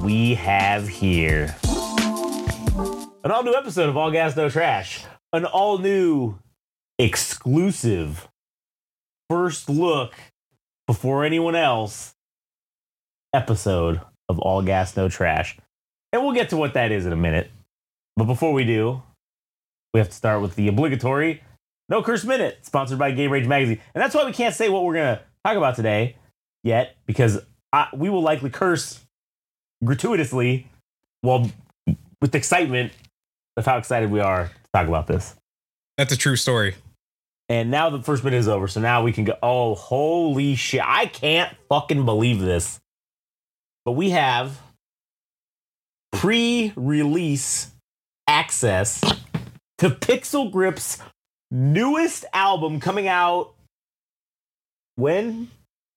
we have here? An all-new episode of All Gas, No Trash. An all-new, exclusive, first look before anyone else episode of All Gas, No Trash. And we'll get to what that is in a minute. But before we do, we have to start with the obligatory No Curse Minute, sponsored by Game Rage Magazine. And that's why we can't say what we're going to talk about today yet, because we will likely curse gratuitously with excitement of how excited we are to talk about this. That's a true story. And now the first minute is over, so now we can go, oh, holy shit. I can't fucking believe this. But we have pre-release access to Pixel Grip's newest album coming out when?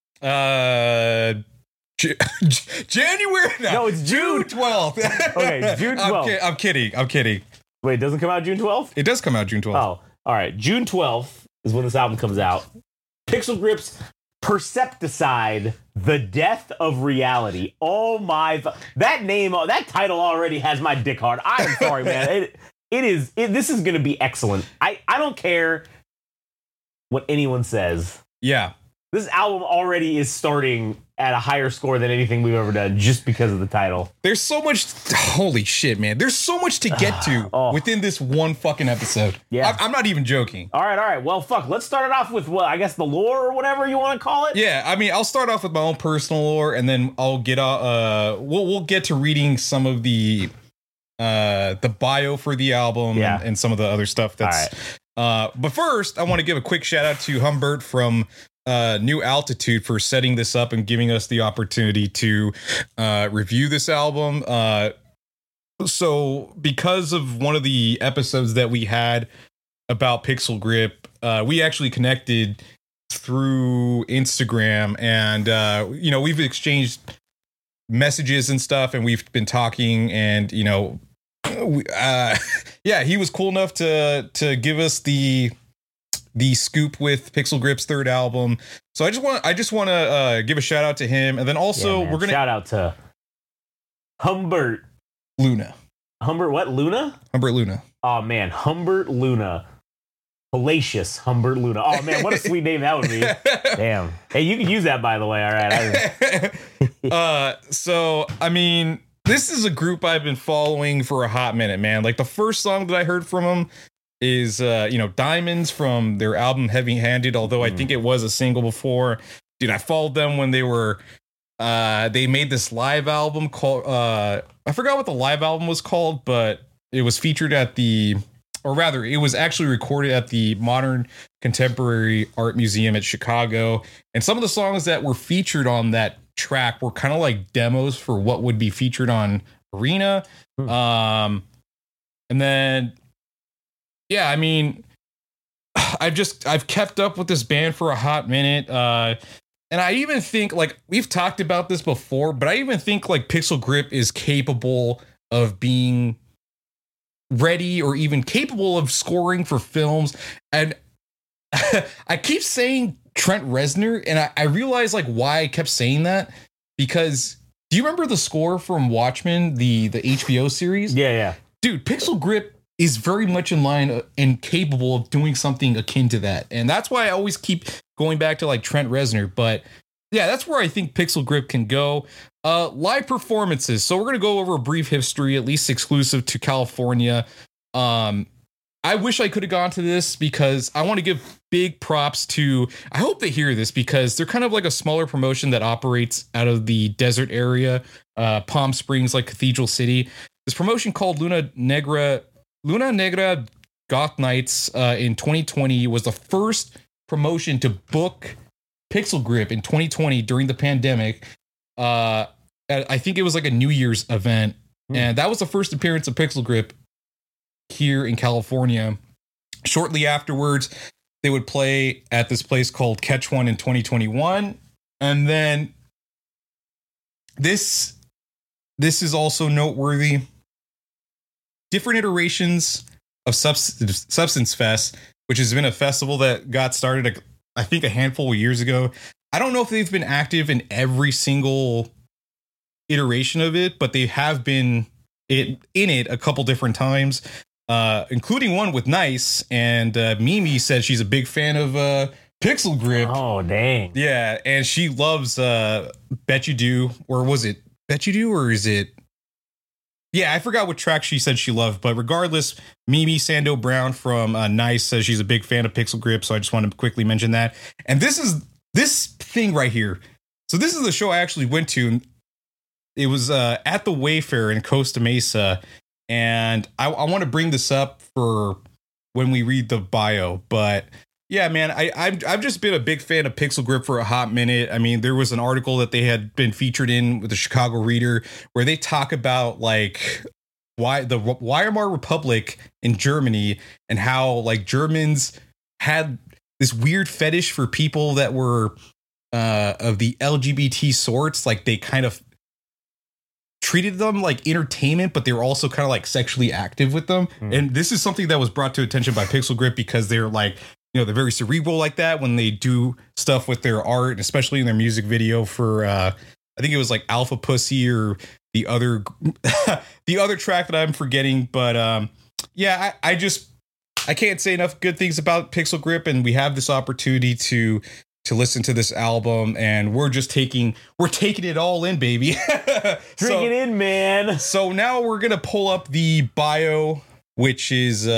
January? No, it's June 12th. Okay, June 12th. I'm kidding. Wait, it doesn't come out June 12th? It does come out June 12th. Oh, all right. June 12th is when this album comes out. Pixel Grip's Percepticide, The Death of Reality. Oh my... that name, that title already has my dick hard. I am sorry, man. This is going to be excellent. I don't care what anyone says. Yeah. This album already is starting at a higher score than anything we've ever done just because of the title. There's so much... holy shit, man. There's so much to get to within this one fucking episode. Yeah. I'm not even joking. All right. Well, fuck. Let's start it off with, I guess the lore or whatever you want to call it? Yeah, I mean, I'll start off with my own personal lore, and then I'll get... we'll get to reading some of the bio for the album and some of the other stuff that's... Right. But first, I want to give a quick shout out to Humbert from... New Altitude for setting this up and giving us the opportunity to review this album. So because of one of the episodes that we had about Pixel Grip, we actually connected through Instagram, and we've exchanged messages and stuff, and we've been talking, and he was cool enough to give us the scoop with Pixel Grip's third album. So I just want to give a shout out to him, and then also we're gonna shout out to Humbert Luna. Humbert what? Luna? Humbert Luna. Oh man, Humbert Luna. Hellacious Humbert Luna. Oh man, what a sweet name that would be. Damn. Hey, you can use that, by the way. All right. So I mean, this is a group I've been following for a hot minute, man. Like the first song that I heard from them is Diamonds from their album Heavy Handed, although I think it was a single before. Dude, I followed them when they were they made this live album called I forgot what the live album was called, but it was featured at it was actually recorded at the Modern Contemporary Art Museum at Chicago, and some of the songs that were featured on that track were kind of like demos for what would be featured on Arena. And then yeah, I mean, I've kept up with this band for a hot minute. And I even think, like, we've talked about this before, but I even think, like, Pixel Grip is capable of being ready or even capable of scoring for films. And I keep saying Trent Reznor, and I realize, like, why I kept saying that. Because do you remember the score from Watchmen, the HBO series? Yeah. Dude, Pixel Grip is very much in line and capable of doing something akin to that. And that's why I always keep going back to like Trent Reznor. But yeah, that's where I think Pixel Grip can go. Live performances. So we're going to go over a brief history, at least exclusive to California. I wish I could have gone to this because I want to give big props to, I hope they hear this because they're kind of like a smaller promotion that operates out of the desert area, Palm Springs, like Cathedral City. This promotion called Luna Negra Goth Nights in 2020 was the first promotion to book Pixel Grip in 2020 during the pandemic. I think it was like a New Year's event, and that was the first appearance of Pixel Grip here in California. Shortly afterwards, they would play at this place called Catch One in 2021, and then this is also noteworthy. Different iterations of Substance Fest, which has been a festival that got started, I think, a handful of years ago. I don't know if they've been active in every single iteration of it, but they have been in it a couple different times, including one with Nice. And Mimi said she's a big fan of Pixel Grip. Oh, dang. Yeah, and she loves Bet You Do, or was it Bet You Do, or is it? Yeah, I forgot what track she said she loved, but regardless, Mimi Sando Brown from Nice says she's a big fan of Pixel Grip, so I just wanted to quickly mention that. And this is this thing right here. So this is the show I actually went to. It was at the Wayfair in Costa Mesa, and I want to bring this up for when we read the bio, but yeah, man, I've just been a big fan of Pixel Grip for a hot minute. I mean, there was an article that they had been featured in with the Chicago Reader where they talk about like why the Weimar Republic in Germany and how like Germans had this weird fetish for people that were of the LGBT sorts. Like they kind of treated them like entertainment, but they were also kind of like sexually active with them. And this is something that was brought to attention by Pixel Grip because they're like, you know, they're very cerebral like that when they do stuff with their art, and especially in their music video for I think it was like Alpha Pussy or the other the other track that I'm forgetting. But yeah, I can't say enough good things about Pixel Grip, and we have this opportunity to listen to this album, and we're taking it all in, baby. Drink it in, man. So now we're gonna pull up the bio, which is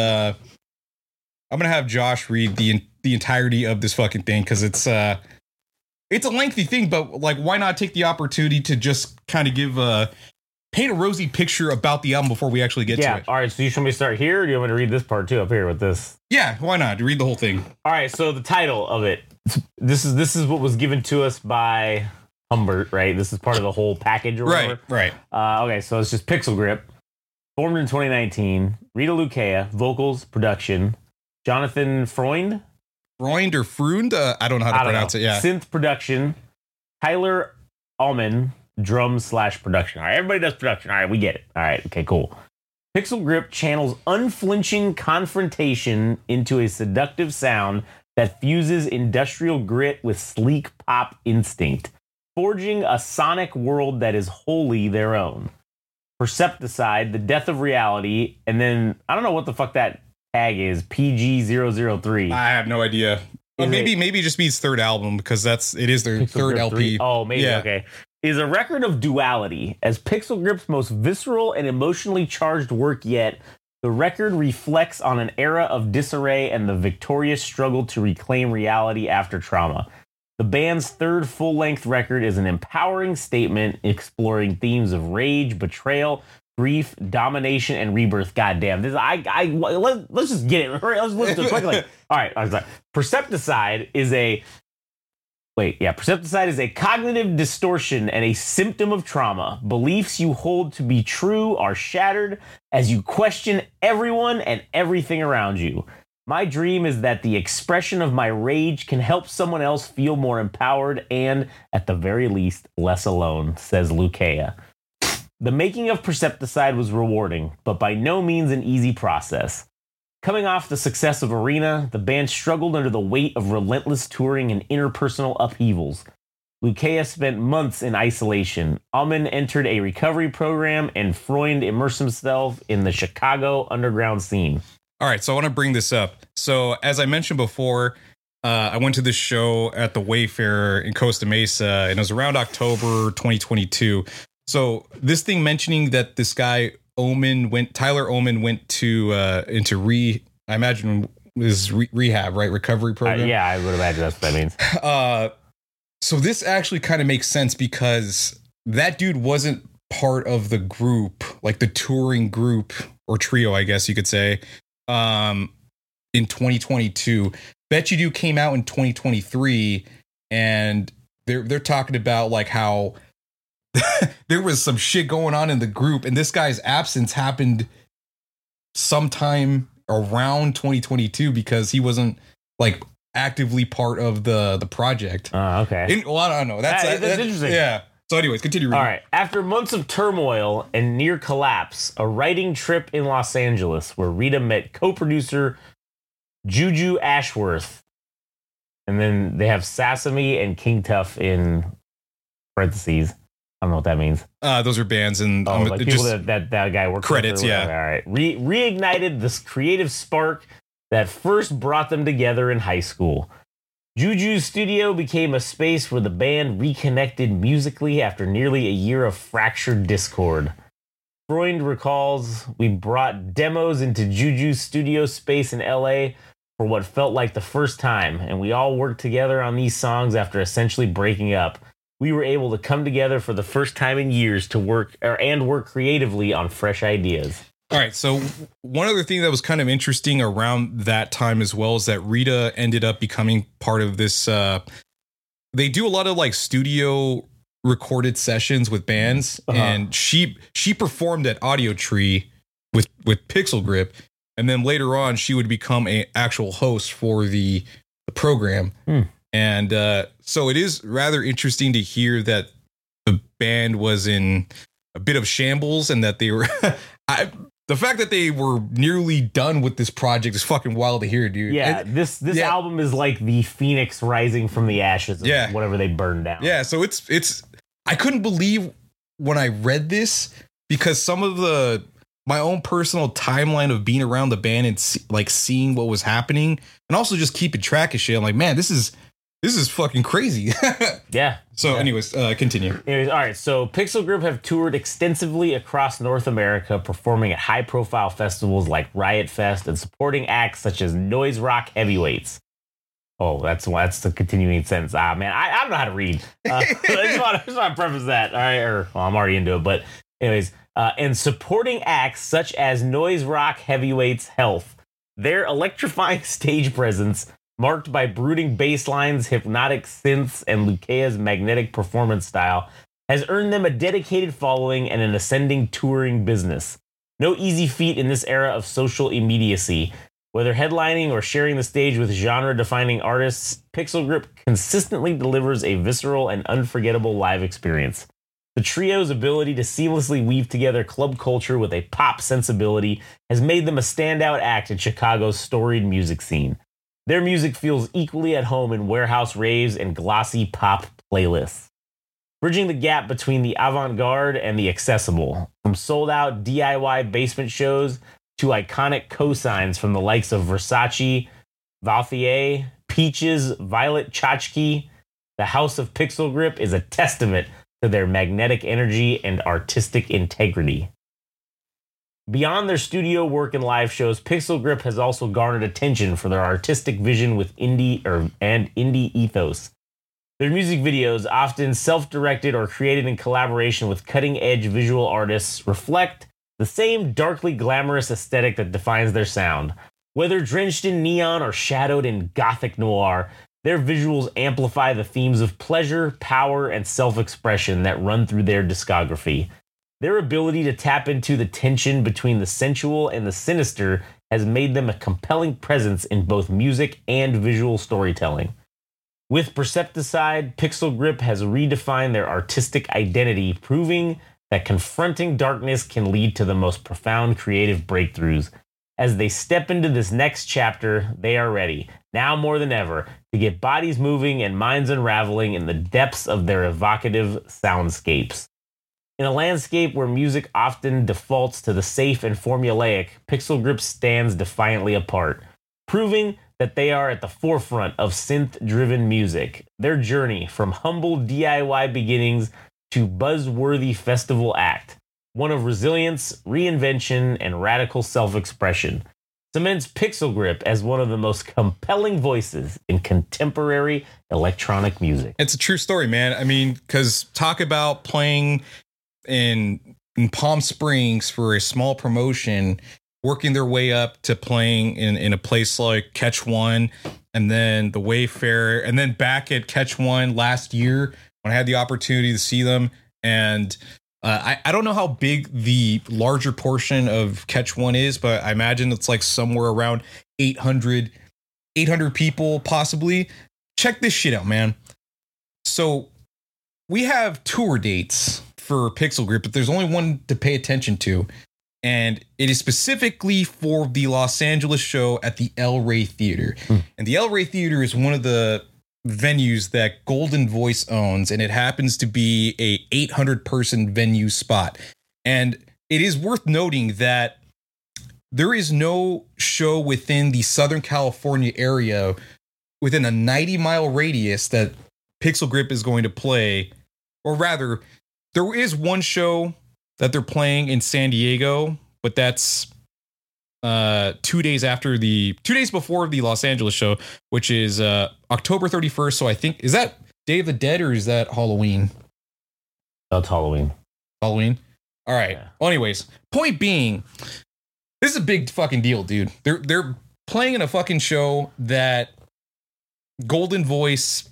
I'm gonna have Josh read the entirety of this fucking thing because it's a lengthy thing, but like, why not take the opportunity to just kind of give paint a rosy picture about the album before we actually get to it. All right, so you should we start here, or do you want me to read this part too up here with this? Yeah, why not? Read the whole thing. All right, so the title of it. This is what was given to us by Humbert, right? This is part of the whole package or whatever. Right. Okay, so it's just Pixel Grip, formed in 2019. Rita Lukea, vocals, production. Jonathan Freund or Freund? I don't know how to pronounce it. Yeah. Synth production. Tyler Allman, drums/production. All right, everybody does production. All right, we get it. All right, okay, cool. Pixel Grip channels unflinching confrontation into a seductive sound that fuses industrial grit with sleek pop instinct, forging a sonic world that is wholly their own. Percepticide, the death of reality, and then I don't know what the fuck that tag is, PG003. I have no idea. Maybe it just means third album because it is their third LP. Oh, maybe. Yeah. Okay. Is a record of duality. As Pixel Grip's most visceral and emotionally charged work yet, the record reflects on an era of disarray and the victorious struggle to reclaim reality after trauma. The band's third full-length record is an empowering statement exploring themes of rage, betrayal, grief, domination, and rebirth. Goddamn, this let's just get it. Let's listen to it quickly. All right, I was like, Percepticide is a cognitive distortion and a symptom of trauma. Beliefs you hold to be true are shattered as you question everyone and everything around you. My dream is that the expression of my rage can help someone else feel more empowered and, at the very least, less alone, says Lukea. The making of Percepticide was rewarding, but by no means an easy process. Coming off the success of Arena, the band struggled under the weight of relentless touring and interpersonal upheavals. Lukea spent months in isolation. Allman entered a recovery program, and Freund immersed himself in the Chicago underground scene. All right, so I want to bring this up. So as I mentioned before, I went to this show at the Wayfair in Costa Mesa, and it was around October 2022. So this thing mentioning that this guy Tyler Allman went to I imagine is rehab, right? Recovery program. Yeah, I would imagine that's what that means. So this actually kind of makes sense because that dude wasn't part of the group, like the touring group or trio, I guess you could say, in 2022. Bet You Do came out in 2023, and they're talking about like how there was some shit going on in the group, and this guy's absence happened sometime around 2022 because he wasn't like actively part of the project. Okay. Well, I don't know. That's interesting. Yeah. So anyways, continue reading. All right. After months of turmoil and near collapse, a writing trip in Los Angeles where Rita met co-producer Juju Ashworth. And then they have Sasami and King Tuff in parentheses. I don't know what that means. Those are bands and like people that guy works credits. Yeah. All right. Reignited this creative spark that first brought them together in high school. Juju's studio became a space where the band reconnected musically after nearly a year of fractured discord. Freund recalls, we brought demos into Juju's studio space in LA for what felt like the first time, and we all worked together on these songs after essentially breaking up. We were able to come together for the first time in years to work creatively on fresh ideas. All right, so one other thing that was kind of interesting around that time as well is that Rita ended up becoming part of this. They do a lot of like studio recorded sessions with bands, and she performed at Audio Tree with Pixel Grip, and then later on she would become an actual host for the program. And so it is rather interesting to hear that the band was in a bit of shambles and that they were. The fact that they were nearly done with this project is fucking wild to hear, dude. Yeah, this album is like the phoenix rising from the ashes of whatever they burned down. Yeah, so it's I couldn't believe when I read this, because some of my own personal timeline of being around the band and like seeing what was happening and also just keeping track of shit. I'm like, man, this is fucking crazy. Yeah. So anyways, continue. Anyways, all right. So Pixel Grip have toured extensively across North America, performing at high-profile festivals like Riot Fest and supporting acts such as Noise Rock Heavyweights. Oh, that's the continuing sentence. Man, I don't know how to read. I just want to preface that. All right, I'm already into it. But anyways, and supporting acts such as Noise Rock Heavyweights Health. Their electrifying stage presence, marked by brooding bass lines, hypnotic synths, and Lukea's magnetic performance style, has earned them a dedicated following and an ascending touring business. No easy feat in this era of social immediacy. Whether headlining or sharing the stage with genre-defining artists, Pixel Grip consistently delivers a visceral and unforgettable live experience. The trio's ability to seamlessly weave together club culture with a pop sensibility has made them a standout act in Chicago's storied music scene. Their music feels equally at home in warehouse raves and glossy pop playlists, bridging the gap between the avant-garde and the accessible. From sold-out DIY basement shows to iconic cosigns from the likes of Versace, Vauthier, Peaches, Violet Chachki, the House of Pixel Grip is a testament to their magnetic energy and artistic integrity. Beyond their studio work and live shows, Pixel Grip has also garnered attention for their artistic vision with indie ethos. Their music videos, often self-directed or created in collaboration with cutting-edge visual artists, reflect the same darkly glamorous aesthetic that defines their sound. Whether drenched in neon or shadowed in gothic noir, their visuals amplify the themes of pleasure, power, and self-expression that run through their discography. Their ability to tap into the tension between the sensual and the sinister has made them a compelling presence in both music and visual storytelling. With Percepticide, Pixel Grip has redefined their artistic identity, proving that confronting darkness can lead to the most profound creative breakthroughs. As they step into this next chapter, they are ready, now more than ever, to get bodies moving and minds unraveling in the depths of their evocative soundscapes. In a landscape where music often defaults to the safe and formulaic, Pixel Grip stands defiantly apart, proving that they are at the forefront of synth-driven music. Their journey from humble DIY beginnings to buzzworthy festival act, one of resilience, reinvention, and radical self-expression, cements Pixel Grip as one of the most compelling voices in contemporary electronic music. It's a true story, man. I mean, because talk about playing in Palm Springs for a small promotion, working their way up to playing in a place like Catch One, and then the Wayfarer, and then back at Catch One last year when I had the opportunity to see them. And I don't know how big the larger portion of Catch One is, but I imagine it's like somewhere around 800 people possibly. Check this shit out, man. So we have tour dates for Pixel Grip, but there's only one to pay attention to, and it is specifically for the Los Angeles show at the El Rey Theater. And the El Rey Theater is one of the venues that Golden Voice owns, and it happens to be a 800-person venue spot. And it is worth noting that there is no show within the Southern California area within a 90-mile radius that Pixel Grip is going to play. Or rather, there is one show that they're playing in San Diego, but that's 2 days before the Los Angeles show, which is October 31st. So I think, is that Day of the Dead or is that Halloween? That's Halloween. Halloween. All right. Yeah. Well, anyways, point being, this is a big fucking deal, dude. They're playing in a fucking show that Golden Voice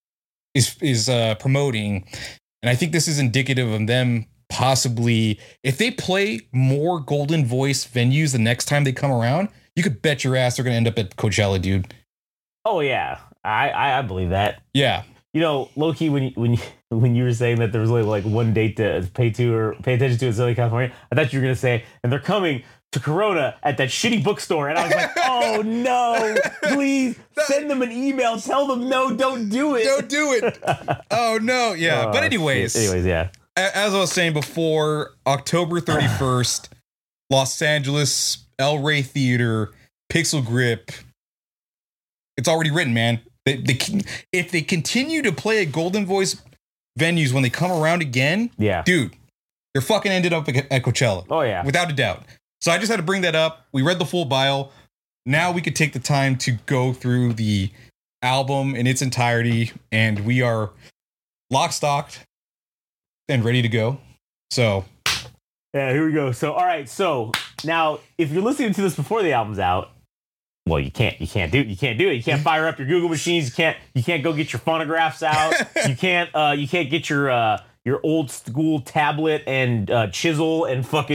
is promoting, and I think this is indicative of them possibly, if they play more Golden Voice venues the next time they come around, you could bet your ass they're gonna end up at Coachella, dude. Oh yeah, I believe that. Yeah. You know, low key, when you were saying that there was only like one date to pay attention to in Southern California, I thought you were gonna say, and they're coming to Corona at that shitty bookstore, and I was like, oh no, please send them an email, tell them no, don't do it, Don't do it. Oh no, yeah. Oh, But anyways, yeah. As I was saying before, October 31st, Los Angeles, El Rey Theater, Pixel Grip. It's already written, man. If they continue to play at Golden Voice venues when they come around again, Yeah. dude, they're fucking ended up at Coachella. Oh yeah. Without a doubt. So I just had to bring that up. We read the full bio. Now we could take the time to go through the album in its entirety, and we are lock, stocked, and ready to go. So Yeah, here we go. So all right, so now if you're listening to this before the album's out, well, you can't do it. You can't fire up your Google machines. You can't go get your phonographs out. you can't get your old school tablet and chisel and fucking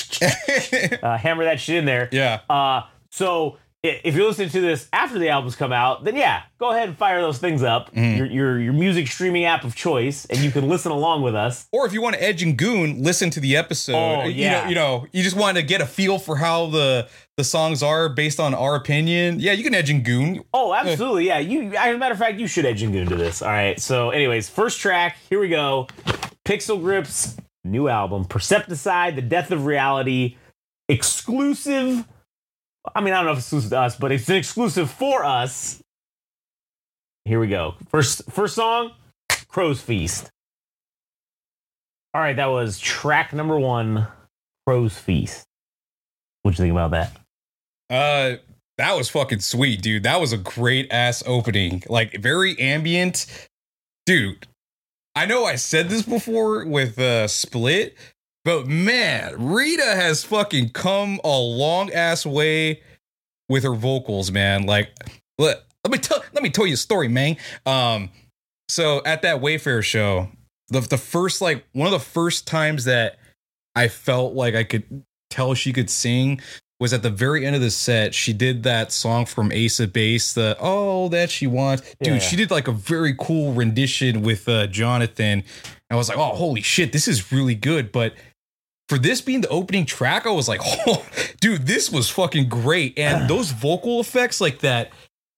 hammer that shit in there. yeah. So if you're listening to this after the album's come out, then yeah, go ahead and fire those things up. Your music streaming app of choice, and you can listen along with us. Or if you want to edge and goon, listen to the episode. Oh, yeah. You just want to get a feel for how the songs are based on our opinion. Yeah, you can edge and goon. Oh, absolutely. Yeah. As a matter of fact, you should edge and goon to this. All right. So anyways, first track, here we go. Pixel Grip's new album, Percepticide, The Death of Reality, exclusive. I mean, I don't know if it's exclusive to us, but it's an exclusive for us. Here we go. First song, Crow's Feast. All right, that was track number 1, Crow's Feast. What'd you think about that? That was fucking sweet, dude. That was a great ass opening. Like, very ambient. Dude, I know I said this before with Split, but man, Rita has fucking come a long ass way with her vocals, man. Like, let me tell you a story, man. So at that Wayfair show, the first, like, one of the first times that I felt like I could tell she could sing was at the very end of the set. She did that song from Ace of Base, the All That She Wants. Dude, Yeah. She did like a very cool rendition with Jonathan. I was like, oh, holy shit, this is really good. But for this being the opening track, I was like, oh, dude, this was fucking great. And those vocal effects, like that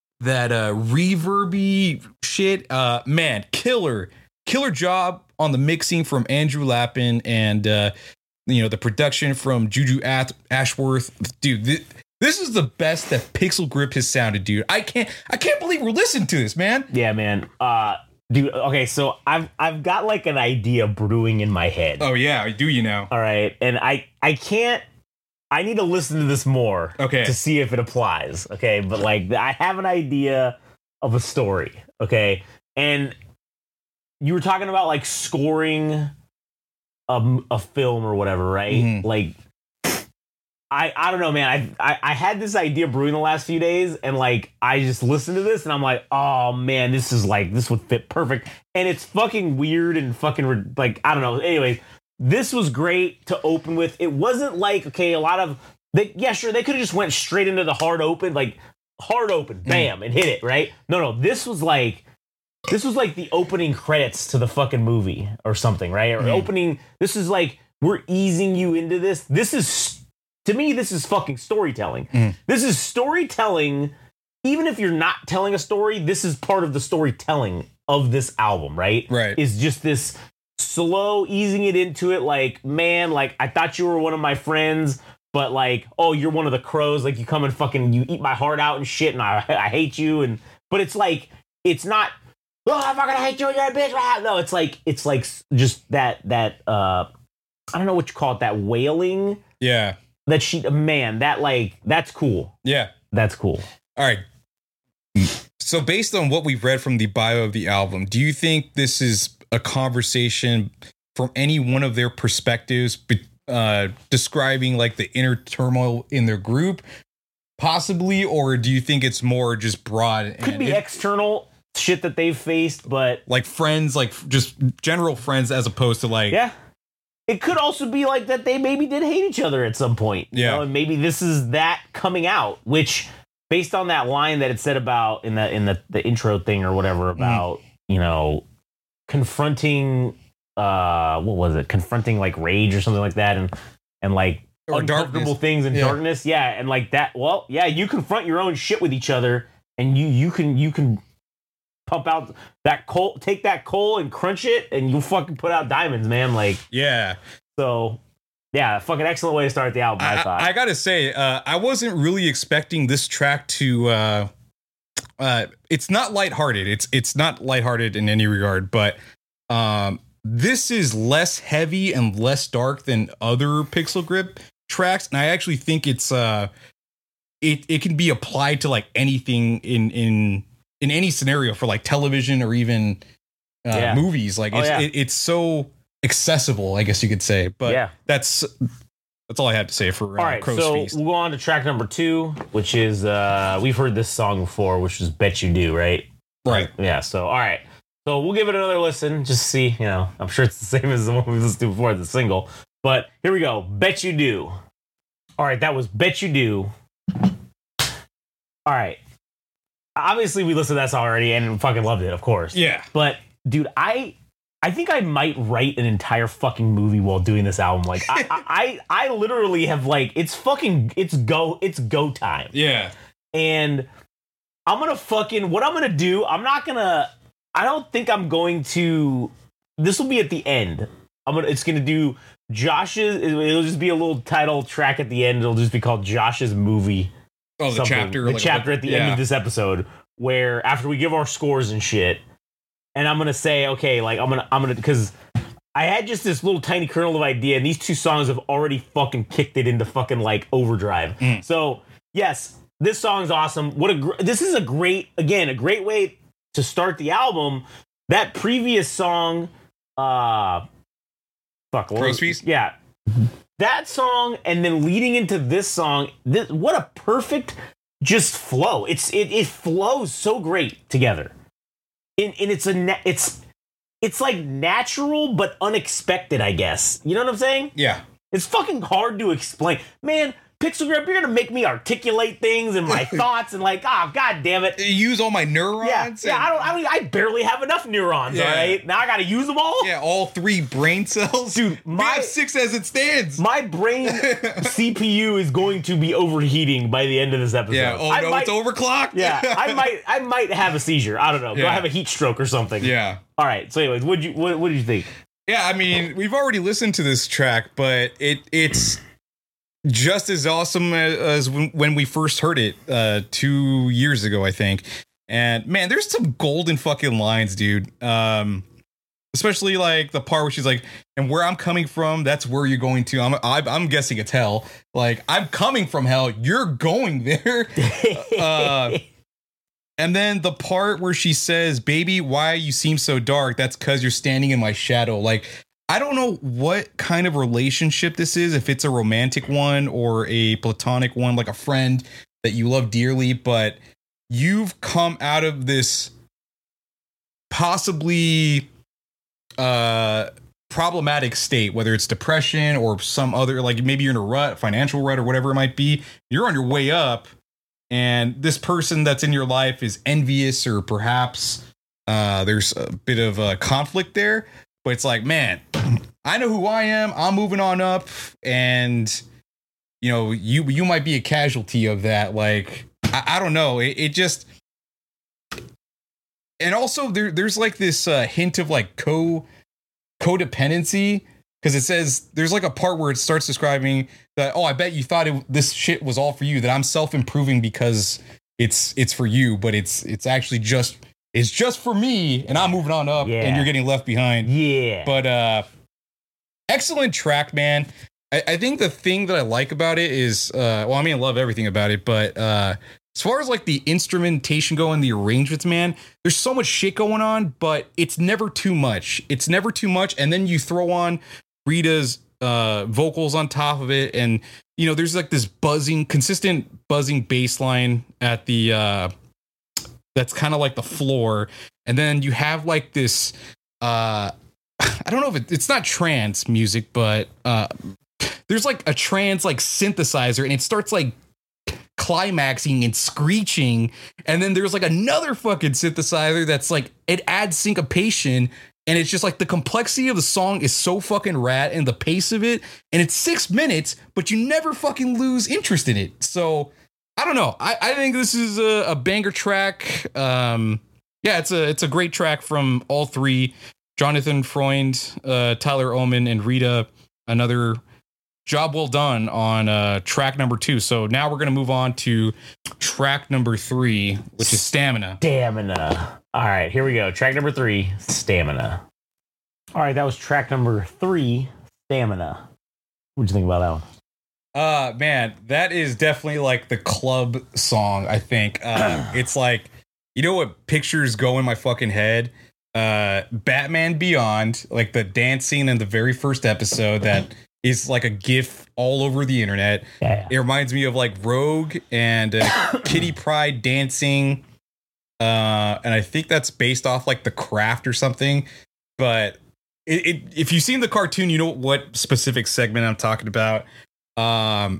reverby shit, man, killer job on the mixing from Andrew Lappin, and the production from Juju Ashworth. Dude, this is the best that Pixel Grip has sounded, dude. I can't believe we're listening to this, man. Yeah, man. Dude, okay, so I've got like an idea brewing in my head. Oh yeah, do you now? All right, and I need to listen to this more, Okay. to see if it applies, okay? But like, I have an idea of a story, okay? And you were talking about like scoring a film or whatever, right? Mhm. Like, I don't know, man. I had this idea brewing the last few days, and like, I just listened to this and I'm like, oh man, this would fit perfect. And it's fucking weird and fucking like, I don't know. Anyway, this was great to open with. It wasn't like, okay, a lot of they could have just went straight into the hard open, bam, and hit it, right? No, this was like the opening credits to the fucking movie or something, right? Or this is like, we're easing you into this. To me, this is fucking storytelling. This is storytelling even if you're not telling a story, this is part of the storytelling of this album, right? Right. Is just this slow easing it into it, like, man, like, I thought you were one of my friends, but like, oh, you're one of the crows, like, you come and fucking, you eat my heart out and shit, and I hate you, and, but it's like, it's not, oh, I'm fucking hate you, you're a bitch, no, it's like just that, I don't know what you call it, that wailing, Yeah. that she, man, that, like, that's cool. Yeah. That's cool. All right. So based on what we've read from the bio of the album, do you think this is a conversation from any one of their perspectives, describing like the inner turmoil in their group, possibly, or do you think it's more just broad? Could be external shit that they've faced, but like friends, like just general friends, as opposed to like, yeah. It could also be like that they maybe did hate each other at some point. You know, and maybe this is that coming out, which, based on that line that it said about in the intro thing or whatever about, you know, confronting what was it? Confronting like rage or something like that, and like or uncomfortable things in darkness. Yeah, and like that. Well, yeah, you confront your own shit with each other, and you can pump out that coal, take that coal and crunch it, and you fucking put out diamonds, man. Like, yeah. So, yeah, fucking excellent way to start the album, I thought. I gotta say, I wasn't really expecting this track to. It's not lighthearted. It's not lighthearted in any regard, but this is less heavy and less dark than other Pixel Grip tracks, and I actually think it's it can be applied to like anything in any scenario for like television or even movies. Like it's so accessible, I guess you could say. But that's all I had to say for all right. Crow's So Feast. we'll go on to track number 2, which is we've heard this song before, which is "Bet You Do," right? Right. Yeah. So all right. So we'll give it another listen, just to see. You know, I'm sure it's the same as the one we listened to before, the single. But here we go. "Bet You Do." All right, that was "Bet You Do." All right. Obviously, we listened to that song already and fucking loved it, of course. Yeah. But, dude, I think I might write an entire fucking movie while doing this album. Like, I literally have, like, it's go time. Yeah. And I'm gonna fucking, what I'm gonna do, I don't think I'm going to, this will be at the end. It's gonna do Josh's, it'll just be a little title track at the end. It'll just be called Josh's Movie. Oh, the chapter. The chapter at the end of this episode, where after we give our scores and shit, and I'm gonna say, okay, like I'm gonna because I had just this little tiny kernel of idea, and these 2 songs have already fucking kicked it into fucking like overdrive. So yes, this song's awesome. This is a great way to start the album. That previous song, Crow's Feast? Yeah. That song, and then leading into this song, what a perfect just flow. It flows so great together. And it's like natural but unexpected, I guess. You know what I'm saying? Yeah. It's fucking hard to explain. Man, Pixel Grip, you're gonna make me articulate things and my thoughts and like, god damn it. Use all my neurons. I barely have enough neurons, all right? Now I gotta use them all? Yeah, all 3 brain cells. Dude, we have 6 as it stands. My brain CPU is going to be overheating by the end of this episode. Yeah, it's overclocked? Yeah, I might have a seizure. I don't know. Do I have a heat stroke or something? Yeah. All right, so anyways, what did you think? Yeah, I mean, we've already listened to this track, but it's just as awesome as when we first heard it 2 years ago, I think. And man, there's some golden fucking lines, dude. Especially like the part where she's like, "And where I'm coming from, that's where you're going to." I'm guessing it's hell. Like, I'm coming from hell, you're going there. And then the part where she says, "Baby, why you seem so dark? That's because you're standing in my shadow." Like, I don't know what kind of relationship this is, if it's a romantic one or a platonic one, like a friend that you love dearly, but you've come out of this possibly problematic state, whether it's depression or some other, like maybe you're in a rut, financial rut or whatever it might be. You're on your way up, and this person that's in your life is envious, or perhaps there's a bit of a conflict there. But it's like, man, I know who I am. I'm moving on up, and you know, you might be a casualty of that. Like, I don't know. It just, and also there's like this hint of like codependency, because it says there's like a part where it starts describing that, oh, I bet you thought this shit was all for you, that I'm self-improving because it's for you, but it's actually just for me, and I'm moving on up, and you're getting left behind. Yeah. But excellent track, man. I think the thing that I like about it is, well, I mean, I love everything about it, but as far as like the instrumentation go and the arrangements, man, there's so much shit going on, but it's never too much. It's never too much. And then you throw on Rita's vocals on top of it, and you know, there's like this consistent buzzing bass line at the that's kind of like the floor, and then you have like this I don't know if it's not trance music, but there's like a trance like synthesizer, and it starts like climaxing and screeching, and then there's like another fucking synthesizer that's like, it adds syncopation, and it's just like the complexity of the song is so fucking rad, and the pace of it, and it's 6 minutes, but you never fucking lose interest in it. So I don't know. I think this is a banger track. Yeah, it's a great track from all three: Jonathan Freund, Tyler Ullman, and Rita. Another job well done on track number 2. So now we're gonna move on to track number 3, which is Stamina. Stamina. All right, here we go. Track number 3, Stamina. All right, that was track number 3, Stamina. What'd you think about that one? Man, that is definitely like the club song, I think. It's like, you know what pictures go in my fucking head? Batman Beyond, like the dance scene in the very first episode that is like a GIF all over the internet. Yeah. It reminds me of like Rogue and Kitty Pryde dancing. And I think that's based off like The Craft or something. But if you've seen the cartoon, you know what specific segment I'm talking about. For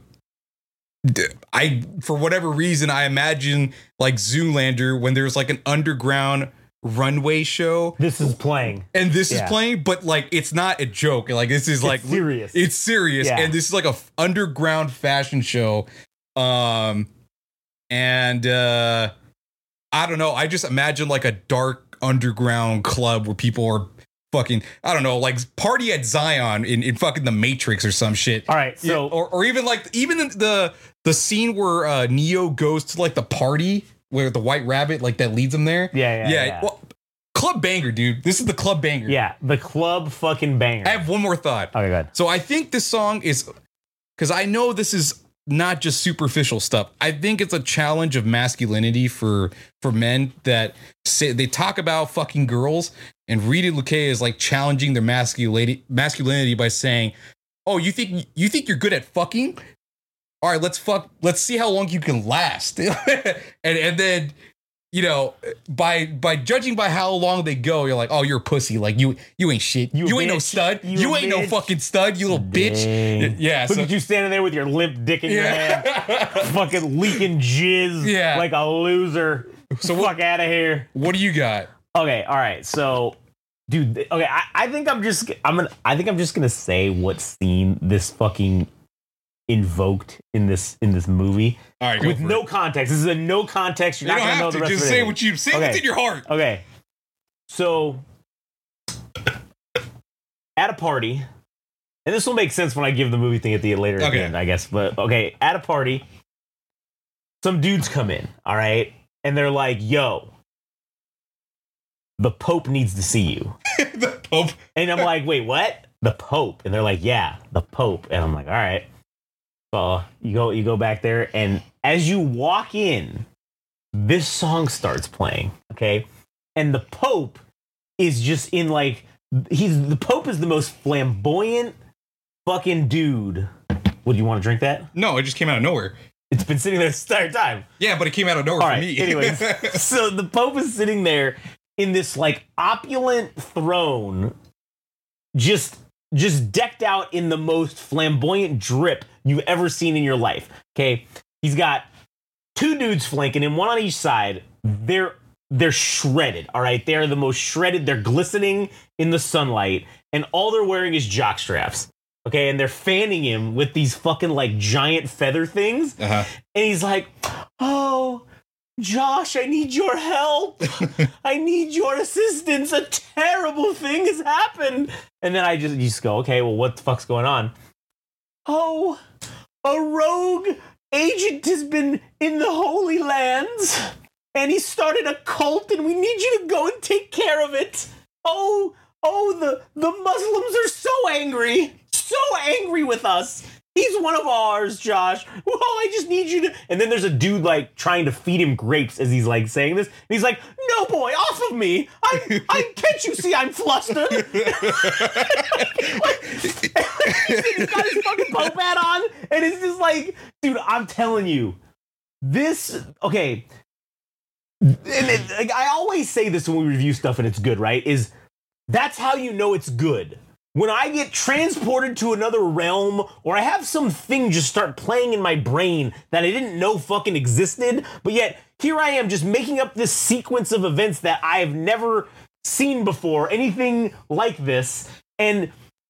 whatever reason, I imagine like Zoolander when there's like an underground runway show. This is playing. And this is playing, but like it's not a joke. Like this is like serious. It's serious. Yeah. And this is like a underground fashion show. And I don't know. I just imagine like a dark underground club where people are fucking, I don't know, like party at Zion in fucking The Matrix or some shit. All right, so or even like the scene where Neo goes to like the party where the White Rabbit like that leads him there. Yeah. Well, club banger, dude. This is the club banger. Yeah, the club fucking banger. I have one more thought. Okay, go ahead. So I think this song is, because I know this is not just superficial stuff. I think it's a challenge of masculinity for men that say they talk about fucking girls, and Rita Luque is like challenging their masculinity by saying, "Oh, you think you're good at fucking? All right, let's fuck. Let's see how long you can last." and then, you know, by judging by how long they go, you're like, "Oh, you're a pussy. Like you ain't shit. You ain't no stud. You ain't no fucking stud. You little bitch." Yeah. Look at you standing there with your limp dick in your hand, fucking leaking jizz, like a loser. So fuck out of here. What do you got? Okay, all right. So, dude, okay, I think I'm just gonna say what scene this fucking invoked in this movie. All right, with no context. This is a no context. You're not gonna know the rest just of it. Say what you say. What's in your heart. Okay. So, at a party, and this will make sense when I give the movie thing at the later at the end, I guess. But okay, at a party, some dudes come in. All right, and they're like, "Yo, the Pope needs to see you." The Pope. And I'm like, "Wait, what? The Pope?" And they're like, "Yeah, the Pope." And I'm like, "All right." So you go back there, and as you walk in, this song starts playing. Okay, and the Pope is just in like the Pope is the most flamboyant fucking dude. Would you want to drink that? No, it just came out of nowhere. It's been sitting there the entire time. Yeah, but it came out of nowhere for me. Anyways, so the Pope is sitting there in this like opulent throne, just decked out in the most flamboyant drip you've ever seen in your life. Okay, he's got two dudes flanking him, one on each side. They're shredded. All right, they're the most shredded. They're glistening in the sunlight, and all they're wearing is jock straps. Okay, and they're fanning him with these fucking like giant feather things. Uh-huh. And he's like, "Oh, Josh, I need your help. I need your assistance. A terrible thing has happened." And then you just go, "Okay, well, what the fuck's going on?" "Oh, a rogue agent has been in the Holy Lands, and he started a cult, and we need you to go and take care of it. Oh, the Muslims are so angry with us. He's one of ours, Josh. Well, I just need you to..." And then there's a dude like trying to feed him grapes as he's like saying this. And he's like, "No, boy, off of me. I can't you see I'm flustered?" He's got his fucking Pope hat on. And it's just like, dude, I'm telling you, this, okay. And like, I always say this when we review stuff and it's good, right? Is that's how you know it's good. When I get transported to another realm, or I have something just start playing in my brain that I didn't know fucking existed, but yet here I am just making up this sequence of events that I have never seen before, anything like this. And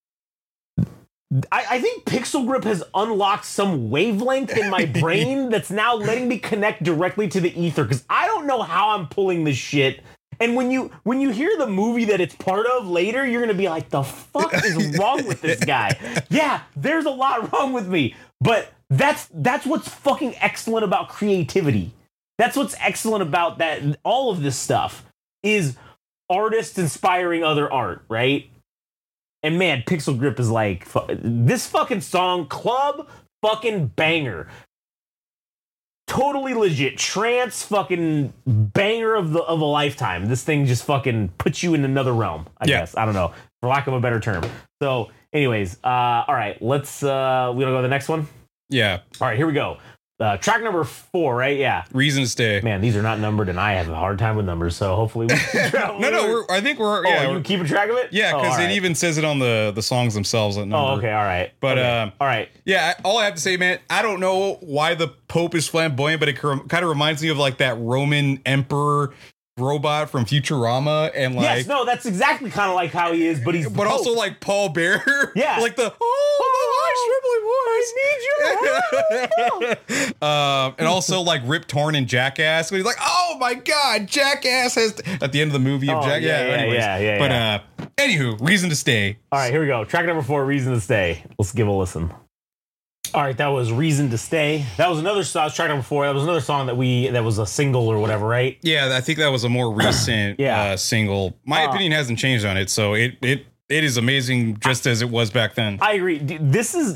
I think Pixel Grip has unlocked some wavelength in my brain that's now letting me connect directly to the ether, because I don't know how I'm pulling this shit. And when you hear the movie that it's part of later, you're gonna be like, "The fuck is wrong with this guy?" Yeah, there's a lot wrong with me, but that's what's fucking excellent about creativity. That's what's excellent about that. All of this stuff is artists inspiring other art, right? And man, Pixel Grip is like, this fucking song, club fucking banger. Totally legit, trance fucking banger of a lifetime. This thing just fucking puts you in another realm, I guess. I don't know, for lack of a better term. So, anyways, all right, let's, we gonna go to the next one? Yeah. All right, here we go. Track number 4, right? Yeah. Reason to Stay. Man, these are not numbered, and I have a hard time with numbers, so hopefully we can I think we're... Yeah, you keeping track of it? Yeah, because it even says it on the songs themselves. At number. Oh, okay, all right. But, all right. Yeah, all I have to say, man, I don't know why the Pope is flamboyant, but it kind of reminds me of, like, that Roman emperor robot from Futurama, and like... Yes, no, that's exactly kind of like how he is, but he's... But also, like, Paul Bearer. Yeah. Like the... I need your help. And also like Rip Torn and Jackass. He's like, "Oh my god, Jackass has..." At the end of the movie of Jackass. Yeah. But anywho, Reason to Stay. All right, here we go. Track number 4, Reason to Stay. Let's give a listen. All right, that was Reason to Stay. That was another song. Track number 4. That was another song that was a single or whatever, right? Yeah, I think that was a more recent single. My opinion hasn't changed on it, so it is amazing just as it was back then. I agree. This is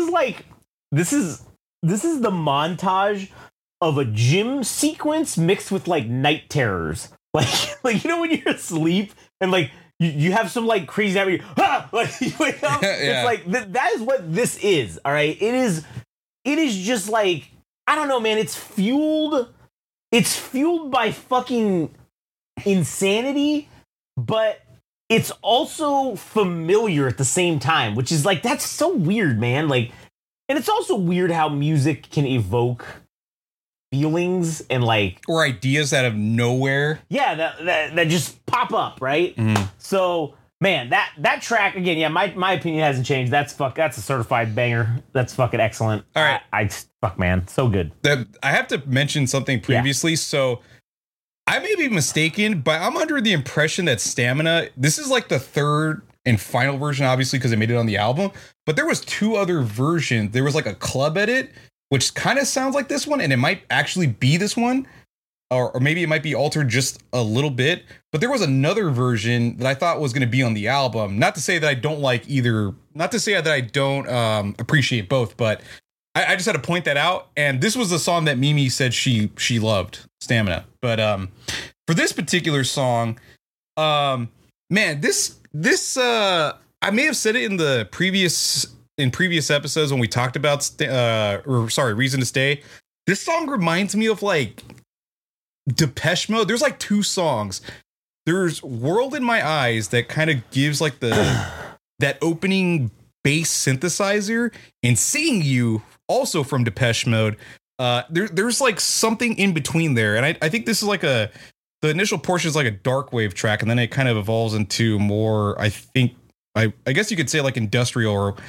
the montage of a gym sequence mixed with like night terrors. Like you know when you're asleep and like you have some like crazy like you wake up. It's like that is what this is. All right, it is just like, I don't know, man. It's fueled by fucking insanity, but it's also familiar at the same time, which is like, that's so weird, man. Like, and it's also weird how music can evoke feelings and like, or ideas out of nowhere. Yeah, that just pop up, right? Mm-hmm. So, man, that track again. Yeah, my opinion hasn't changed. That's a certified banger. That's fucking excellent. All right, fuck, man, so good. I have to mention something previously. Yeah. So I may be mistaken, but I'm under the impression that Stamina, this is like the third and final version, obviously, because they made it on the album. But there was 2 other versions. There was like a club edit, which kind of sounds like this one, and it might actually be this one. Or maybe it might be altered just a little bit. But there was another version that I thought was going to be on the album. Not to say that I don't like either. Not to say that I don't appreciate both, but I just had to point that out. And this was the song that Mimi said she loved, Stamina. But for this particular song, man, this I may have said it in the previous episodes when we talked about Reason to Stay. This song reminds me of like Depeche Mode. There's like 2 songs. There's World in My Eyes that kind of gives like that opening bass synthesizer, and Seeing You also from Depeche Mode. There's like something in between there, and I think this is like the initial portion is like a dark wave track, and then it kind of evolves into more, I think, I guess you could say like industrial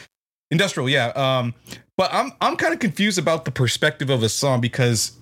Industrial, yeah. But I'm kind of confused about the perspective of a song because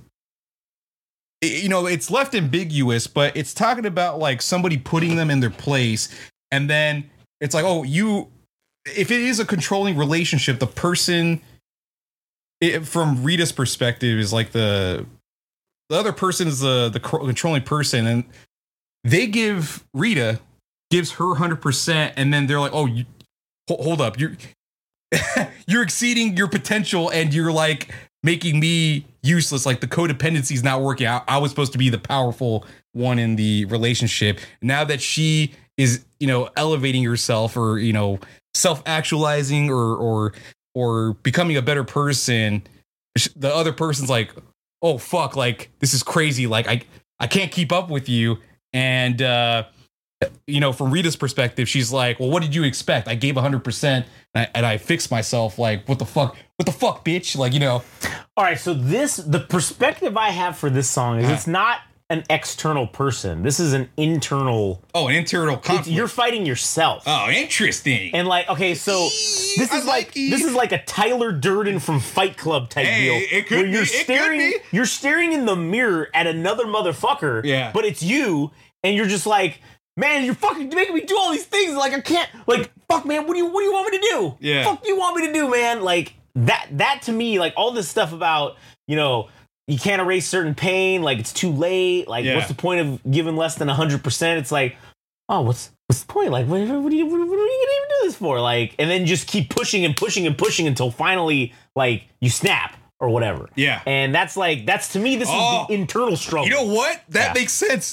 it's left ambiguous, but it's talking about like somebody putting them in their place, and then it's like, oh, if it is a controlling relationship, the person from Rita's perspective is like the other person is the controlling person, and they Rita gives her 100%, and then they're like, oh, hold up, you're exceeding your potential, and you're like making me useless. Like the codependency is not working out. I was supposed to be the powerful one in the relationship. Now that she is, elevating herself, or self-actualizing, or becoming a better person, the other person's like, oh fuck, like this is crazy, like I can't keep up with you. And from Rita's perspective, she's like, well, what did you expect? I gave 100% and I fixed myself. Like, what the fuck, bitch? Like, All right, so the perspective I have for this song is it's not an external person. This is an internal. Oh, an internal conflict. You're fighting yourself. Oh, interesting. And like, okay, so this is like a Tyler Durden from Fight Club type deal. It could be. You're staring in the mirror at another motherfucker. Yeah. But it's you, and you're just like, man, you're fucking making me do all these things. Like, I can't. Like, fuck, man. What do you want me to do? Yeah. Fuck, you want me to do, man? Like that to me, like all this stuff about you can't erase certain pain. Like it's too late. Like what's the point of giving less than 100%? It's like, oh, what's the point? Like what are you gonna even do this for? Like, and then just keep pushing and pushing and pushing until finally like you snap or whatever. Yeah. And that's to me, this is the internal struggle. You know what? That makes sense.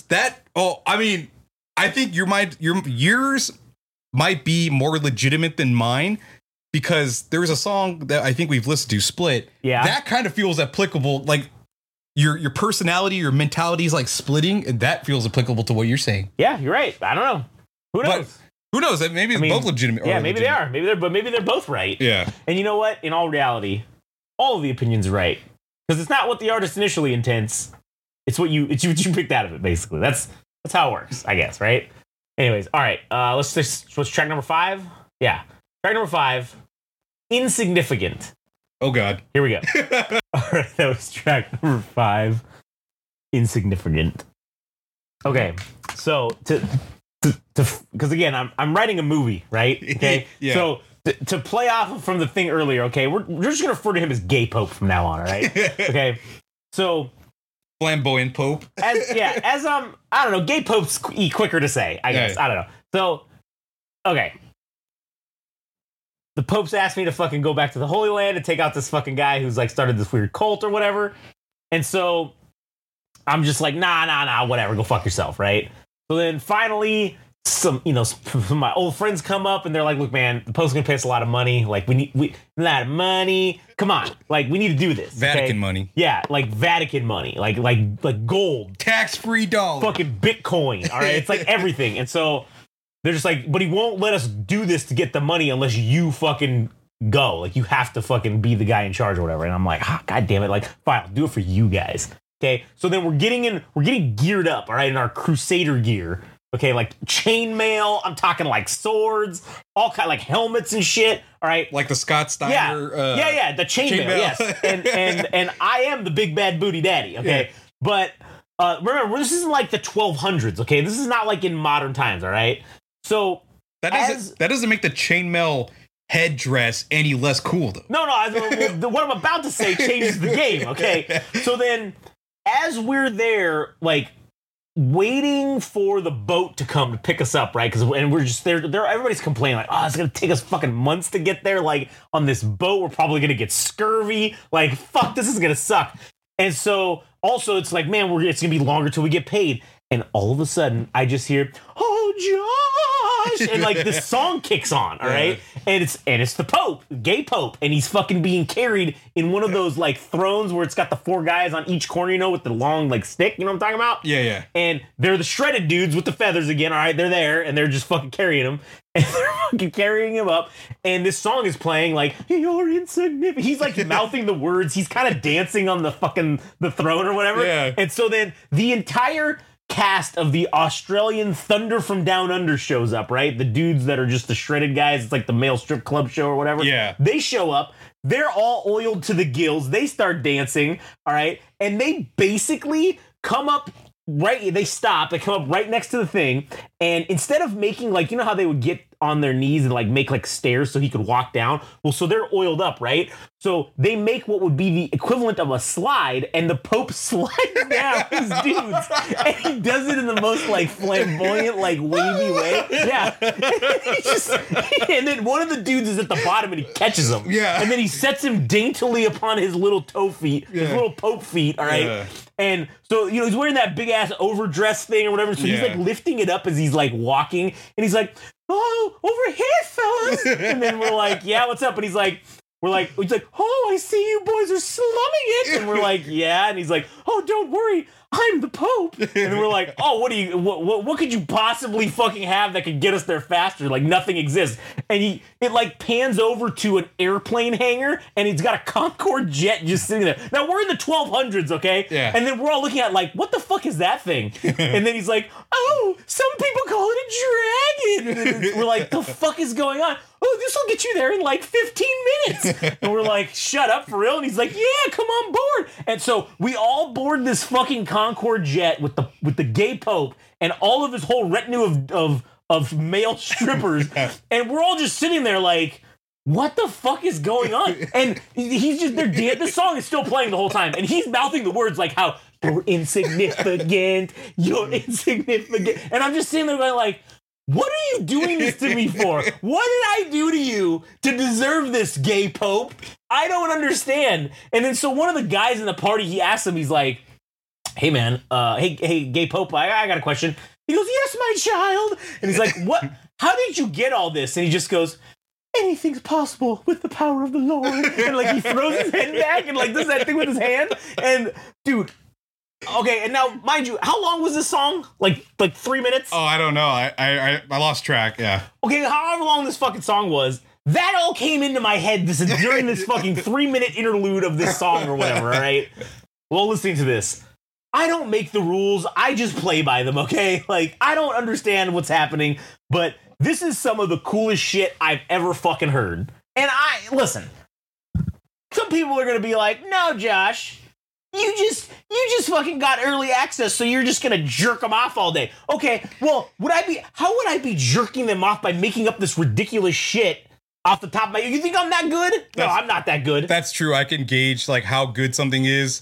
I think yours might be more legitimate than mine, because there was a song that I think we've listened to, Split. Yeah. That kind of feels applicable. Like your personality, your mentality is like splitting, and that feels applicable to what you're saying. Yeah, you're right. I don't know. Who knows? But who knows? Maybe it's both legitimate. Yeah, maybe they are. Maybe they're both right. Yeah. And you know what? In all reality, all of the opinions are right, because it's not what the artist initially intends. It's what you picked out of it. Basically, that's how it works, I guess. Right. Anyways, all right. What's track number 5? Yeah, track number 5. Insignificant. Oh God. Here we go. All right, that was track number 5. Insignificant. Okay, so to because again, I'm writing a movie, right? Okay, yeah. So to play off from the thing earlier, okay, we're just gonna refer to him as Gay Pope from now on, all right? Okay, so flamboyant Pope. as I don't know, Gay Pope's quicker to say, I guess. Yeah. I don't know. So okay. The Pope's asked me to fucking go back to the Holy Land and take out this fucking guy who's like started this weird cult or whatever. And so I'm just like, nah, whatever, go fuck yourself, right? So then finally some my old friends come up and they're like, look, man, the Pope's gonna pay us a lot of money. Like we a lot of money. Come on, like we need to do this. Vatican money. Yeah, like Vatican money, like gold, tax-free dollar, fucking Bitcoin. All right, it's like everything. And so they're just like, but he won't let us do this to get the money unless you fucking go. Like, you have to fucking be the guy in charge or whatever. And I'm like, God damn it. Like, fine, I'll do it for you guys. Okay. So then we're getting geared up, all right, in our Crusader gear. Okay. Like chainmail. I'm talking like swords, all kind, like helmets and shit. All right. Like the Scott Steiner. Yeah. The chainmail. Yes. And I am the big bad booty daddy. Okay. Yeah. But remember, this isn't like the 1200s. Okay. This is not like in modern times. All right. So that doesn't make the chainmail headdress any less cool, though. No. What I'm about to say changes the game. Okay, so then as we're there, like waiting for the boat to come to pick us up, right? And we're just there. Everybody's complaining like, oh, it's gonna take us fucking months to get there. Like on this boat, we're probably gonna get scurvy. Like fuck, this is gonna suck. And so also it's like, man, it's gonna be longer till we get paid. And all of a sudden, I just hear, "Oh, Josh!" and like this song kicks on, all right, and it's the Pope, Gay Pope, and he's fucking being carried in one of those like thrones where it's got the 4 guys on each corner, with the long like stick, you know what I'm talking about? Yeah. And they're the shredded dudes with the feathers again, all right, they're there, and they're just fucking carrying him, and they're fucking carrying him up, and this song is playing like, "You're insignificant." He's like mouthing the words, he's kind of dancing on the throne or whatever, yeah. And so then the entire cast of the Australian Thunder from Down Under shows up, right? The dudes that are just the shredded guys. It's like the male strip club show or whatever. Yeah. They show up. They're all oiled to the gills. They start dancing, all right? And they basically come up right, they stop, they come up right next to the thing, and instead of making, like, you know how they would get on their knees and like make like stairs so he could walk down? Well, so they're oiled up, right? So they make what would be the equivalent of a slide, and the Pope slides down his dudes, and he does it in the most like flamboyant, like wavy way. Yeah. And then one of the dudes is at the bottom and he catches him. Yeah. And then he sets him daintily upon his little toe feet, his little Pope feet, all right? Yeah. And so, you know, he's wearing that big ass overdress thing or whatever. So he's like lifting it up as he's like walking, and he's like, "Oh, over here, fellas." And then we're like, "Yeah, what's up?" And he's like, he's like, "Oh, I see you boys are slumming it." And we're like, "Yeah." And he's like, "Oh, don't worry, I'm the Pope." And we're like, "Oh, what could you possibly fucking have that could get us there faster? Like nothing exists." And it like pans over to an airplane hangar, and he's got a Concorde jet just sitting there. Now we're in the 1200s, okay? Yeah. And then we're all looking at like, what the fuck is that thing? And then he's like, "Oh, some people call it a dragon." And we're like, the fuck is going on? "Oh, this will get you there in like 15 minutes. And we're like, "Shut up, for real?" And he's like, "Yeah, come on board." And so we all board this fucking Concorde jet with the gay Pope and all of his whole retinue of male strippers, and we're all just sitting there like, what the fuck is going on? And he's just there. The song is still playing the whole time, and he's mouthing the words like how you're insignificant, you're insignificant, and I'm just sitting there going like, what are you doing this to me for? What did I do to you to deserve this, gay Pope? I don't understand. And then so one of the guys in the party, he asks him, he's like, "Hey man, hey gay Pope, I got a question." He goes, "Yes, my child." And he's like, "What? How did you get all this?" And he just goes, "Anything's possible with the power of the Lord." And like he throws his head back and like does that thing with his hand. And dude, okay, and now mind you, how long was this song? Like 3 minutes? Oh, I don't know. I lost track. Yeah. Okay, however long this fucking song was, that all came into my head during this fucking 3-minute interlude of this song or whatever. All right. Well, listening to this, I don't make the rules. I just play by them, okay? Like, I don't understand what's happening, but this is some of the coolest shit I've ever fucking heard. And listen, some people are going to be like, "No, Josh, you just fucking got early access, so you're just going to jerk them off all day." Okay, well, how would I be jerking them off by making up this ridiculous shit off the top of my... You think I'm that good? No, I'm not that good. That's true. I can gauge like how good something is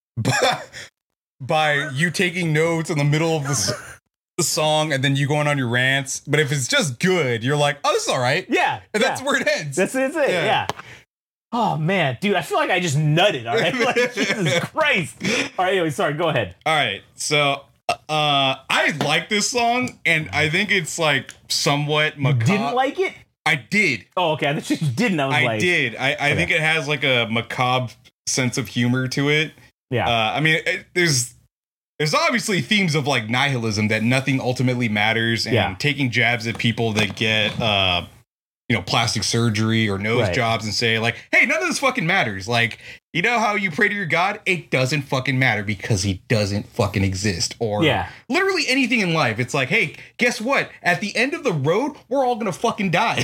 by you taking notes in the middle of the song and then you going on your rants. But if it's just good, you're like, "Oh, this is all right." Yeah. And that's where it ends. That's it. Yeah. Oh, man. Dude, I feel like I just nutted, all right? Like, Jesus Christ. All right, anyway, sorry. Go ahead. All right. So I like this song, and I think it's like somewhat macabre. Didn't like it? I did. Oh, okay. I thought you didn't. I did. I think it has like a macabre sense of humor to it. Yeah. I mean, there's obviously themes of like nihilism, that nothing ultimately matters, and taking jabs at people that get plastic surgery or nose jobs and say like, "Hey, none of this fucking matters." Like, you know how you pray to your God? It doesn't fucking matter because he doesn't fucking exist. Or literally anything in life. It's like, hey, guess what? At the end of the road, we're all gonna fucking die.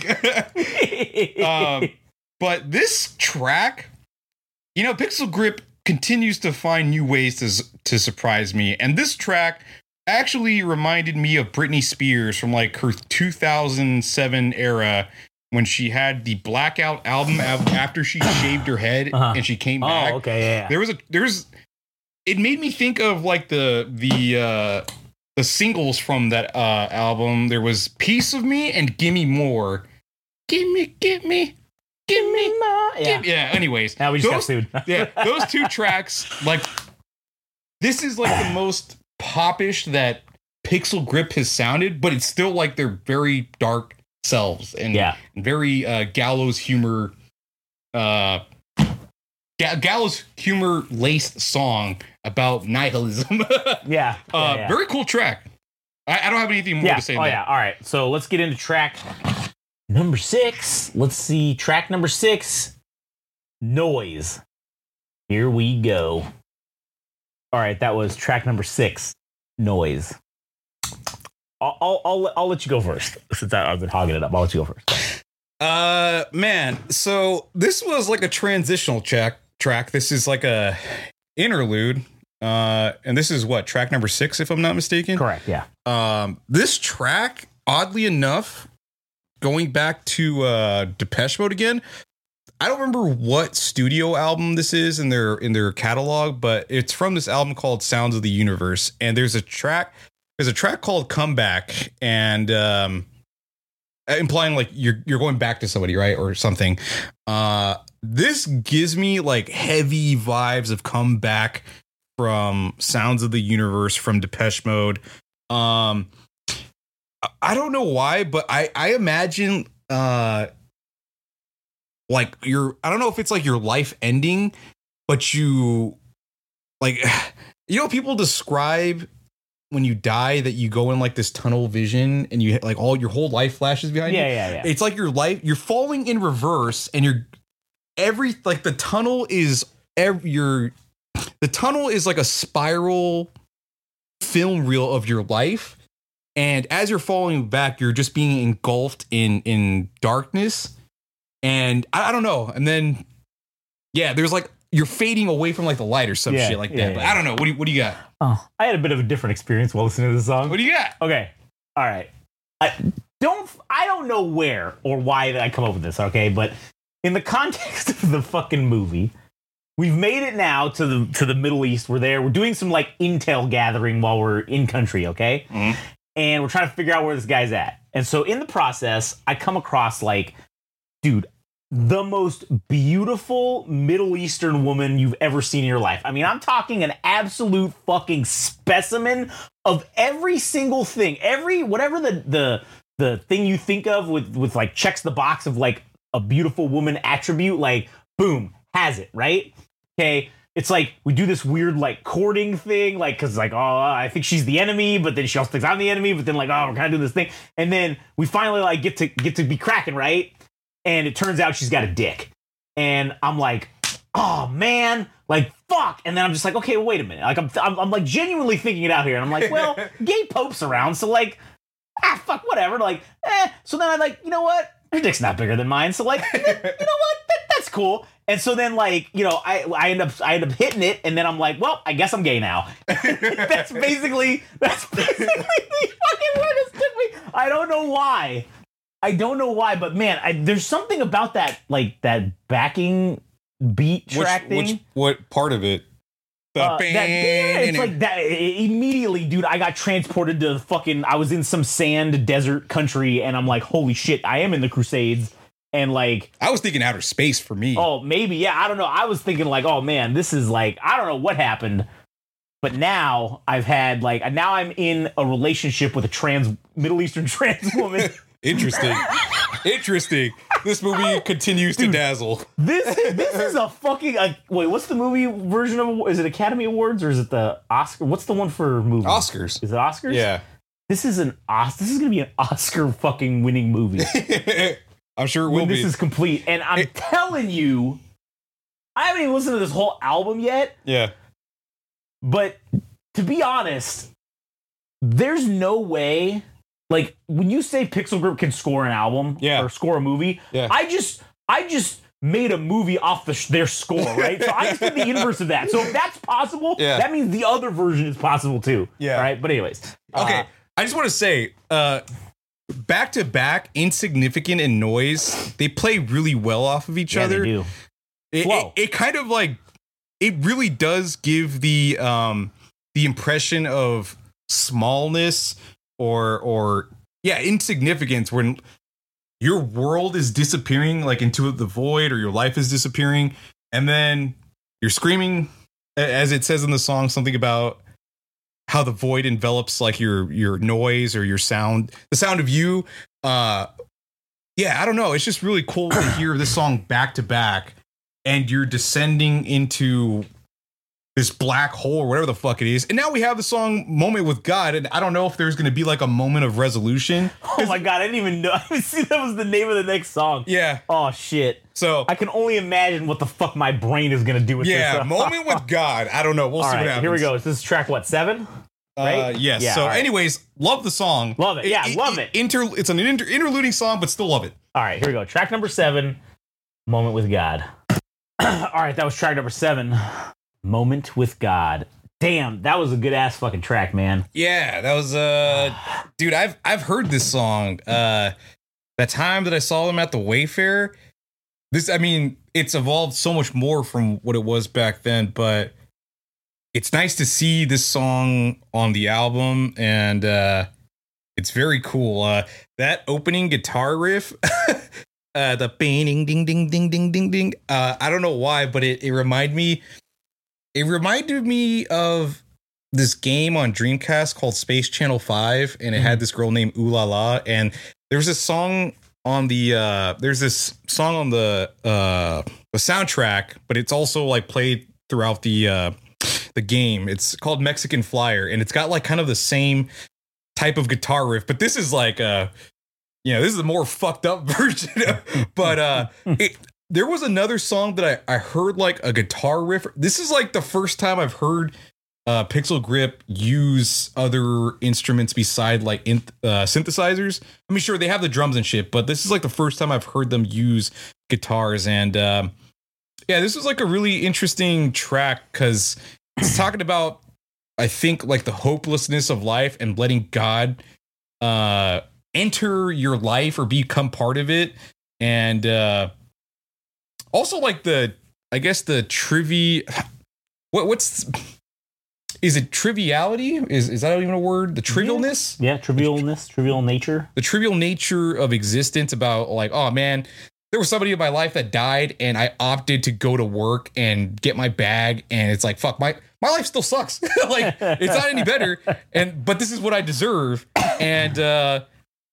Like, but this track, Pixel Grip continues to find new ways to surprise me. And this track actually reminded me of Britney Spears from like her 2007 era, when she had the Blackout album after she shaved her head and she came back. Oh, okay, yeah. It made me think of like the singles from that album. There was "Piece of Me" and "Gimme More." Give me more. Yeah. Anyways, now we just got sued. Yeah, those two tracks, like, this is like the most popish that Pixel Grip has sounded, but it's still like their very dark selves and very gallows humor, gallows humor laced song about nihilism. Very cool track. I don't have anything more to say. All right. So let's get into track number 6. Let's see. Track number 6, Noise. Here we go. All right, that was track number 6. noise. I'll let you go first since I've been hogging it up. I'll let you go first. Man, so this was like a transitional track. This is like a interlude. And this is what, track number 6, if I'm not mistaken. Correct. Yeah. This track, oddly enough, going back to Depeche Mode again, I don't remember what studio album this is in their catalog, but it's from this album called Sounds of the Universe. And there's a track called Comeback, and implying like you're going back to somebody, right, or something. This gives me like heavy vibes of Comeback from Sounds of the Universe from Depeche Mode. I don't know why, but I imagine like I don't know if it's like your life ending, but you like, you know, people describe when you die that you go in like this tunnel vision and you like all your whole life flashes behind you. Yeah. It's like you're falling in reverse, and the tunnel is like a spiral film reel of your life. And as you're falling back, you're just being engulfed in darkness. And I don't know. And then, yeah, there's like, you're fading away from like the light or some shit like that. Yeah. But I don't know. What do you got? Oh, I had a bit of a different experience while listening to this song. What do you got? Okay. All right. I don't know where or why that I come up with this, okay? But in the context of the fucking movie, we've made it now to the Middle East. We're doing some like intel gathering while we're in country, okay? Mm-hmm. And we're trying to figure out where this guy's at. And so in the process, I come across like, dude, the most beautiful Middle Eastern woman you've ever seen in your life. I mean, I'm talking an absolute fucking specimen of every single thing. Whatever the thing you think of with like checks the box of like a beautiful woman attribute, like boom, has it, right? Okay. It's like we do this weird like courting thing, like because like, oh, I think she's the enemy, but then she also thinks I'm the enemy, but then like, oh, we're kind of doing this thing, and then we finally like get to be cracking, right? And it turns out she's got a dick, and I'm like, oh man, like fuck. And then I'm just like, okay, wait a minute, like I'm like genuinely thinking it out here, and I'm like, well, gay Pope's around, so like, fuck, whatever, like, So then I'm like, you know what? Her dick's not bigger than mine, so like, you know what? That's cool. And so then, like, you know, I end up hitting it, and then I'm like, well, I guess I'm gay now. That's basically the fucking word it took me. I don't know why, but man, there's something about that, like that backing beat track thing. What part of it? It's like that immediately, dude. I got transported to fucking. I was in some sand desert country, and I'm like, holy shit, I am in the Crusades. And like, I was thinking outer space for me. Oh, maybe. Yeah. I don't know. I was thinking like, oh man, this is like, I don't know what happened. But now now I'm in a relationship with a Middle Eastern trans woman. Interesting. This movie continues to dazzle. This is a fucking, wait, what's the movie version of, is it Academy Awards or is it the Oscar? What's the one for movie? Oscars. Is it Oscars? Yeah. This is going to be an Oscar fucking winning movie. I'm sure it will when be. This is complete. And I'm telling you, I haven't even listened to this whole album yet. Yeah. But to be honest, there's no way, like when you say Pixel Grip can score an album or score a movie, I just made a movie off their score, right? So I just did the inverse of that. So if that's possible, that means the other version is possible too. Yeah. Right. But anyways. Okay. I just want to say, back to back, Insignificant and Noise, they play really well off of each other. They do. It kind of like, it really does give the impression of smallness or insignificance when your world is disappearing like into the void, or your life is disappearing, and then you're screaming, as it says in the song, something about how the void envelops like your noise or your sound, the sound of you. I don't know. It's just really cool to hear this song back to back, and you're descending into this black hole or whatever the fuck it is. And now we have the song Moment with God, and I don't know if there's going to be like a moment of resolution. Oh my God, I didn't even know. I didn't see that was the name of the next song. Yeah. Oh shit. So I can only imagine what the fuck my brain is going to do with this. Yeah, Moment with God. I don't know. We'll see what happens. Here we go. This is track what, 7? Right? Yes. Yeah, So, all right. anyways, love the song. Love it. Yeah, love it. It's an interluding song, but still love it. All right, here we go. Track number 7, Moment with God. All right, that was track number 7, Moment with God. Damn, that was a good ass fucking track, man. Yeah, that was dude, I've heard this song. That time that I saw them at the Wayfair. It's evolved so much more from what it was back then, but it's nice to see this song on the album, and it's very cool. That opening guitar riff, the ding ding ding ding ding ding ding. I don't know why, but it reminded me of this game on Dreamcast called Space Channel 5, and it had this girl named Ooh La La, and there's this song on the soundtrack, but it's also like played throughout the game. It's called Mexican Flyer, and it's got like kind of the same type of guitar riff, but this is like this is a more fucked up version. But there was another song that I heard like a guitar riff. This is like the first time I've heard Pixel Grip use other instruments beside like synthesizers. I mean, sure, they have the drums and shit, but this is like the first time I've heard them use guitars. And this was like a really interesting track because it's talking about, I think, like the hopelessness of life and letting God enter your life or become part of it. And also like the trivia. Is it triviality? Is that even a word? The trivialness? Yeah, trivialness, trivial nature. The trivial nature of existence, about like, oh man, there was somebody in my life that died and I opted to go to work and get my bag, and it's like, fuck, my life still sucks. Like, it's not any better. But this is what I deserve. And I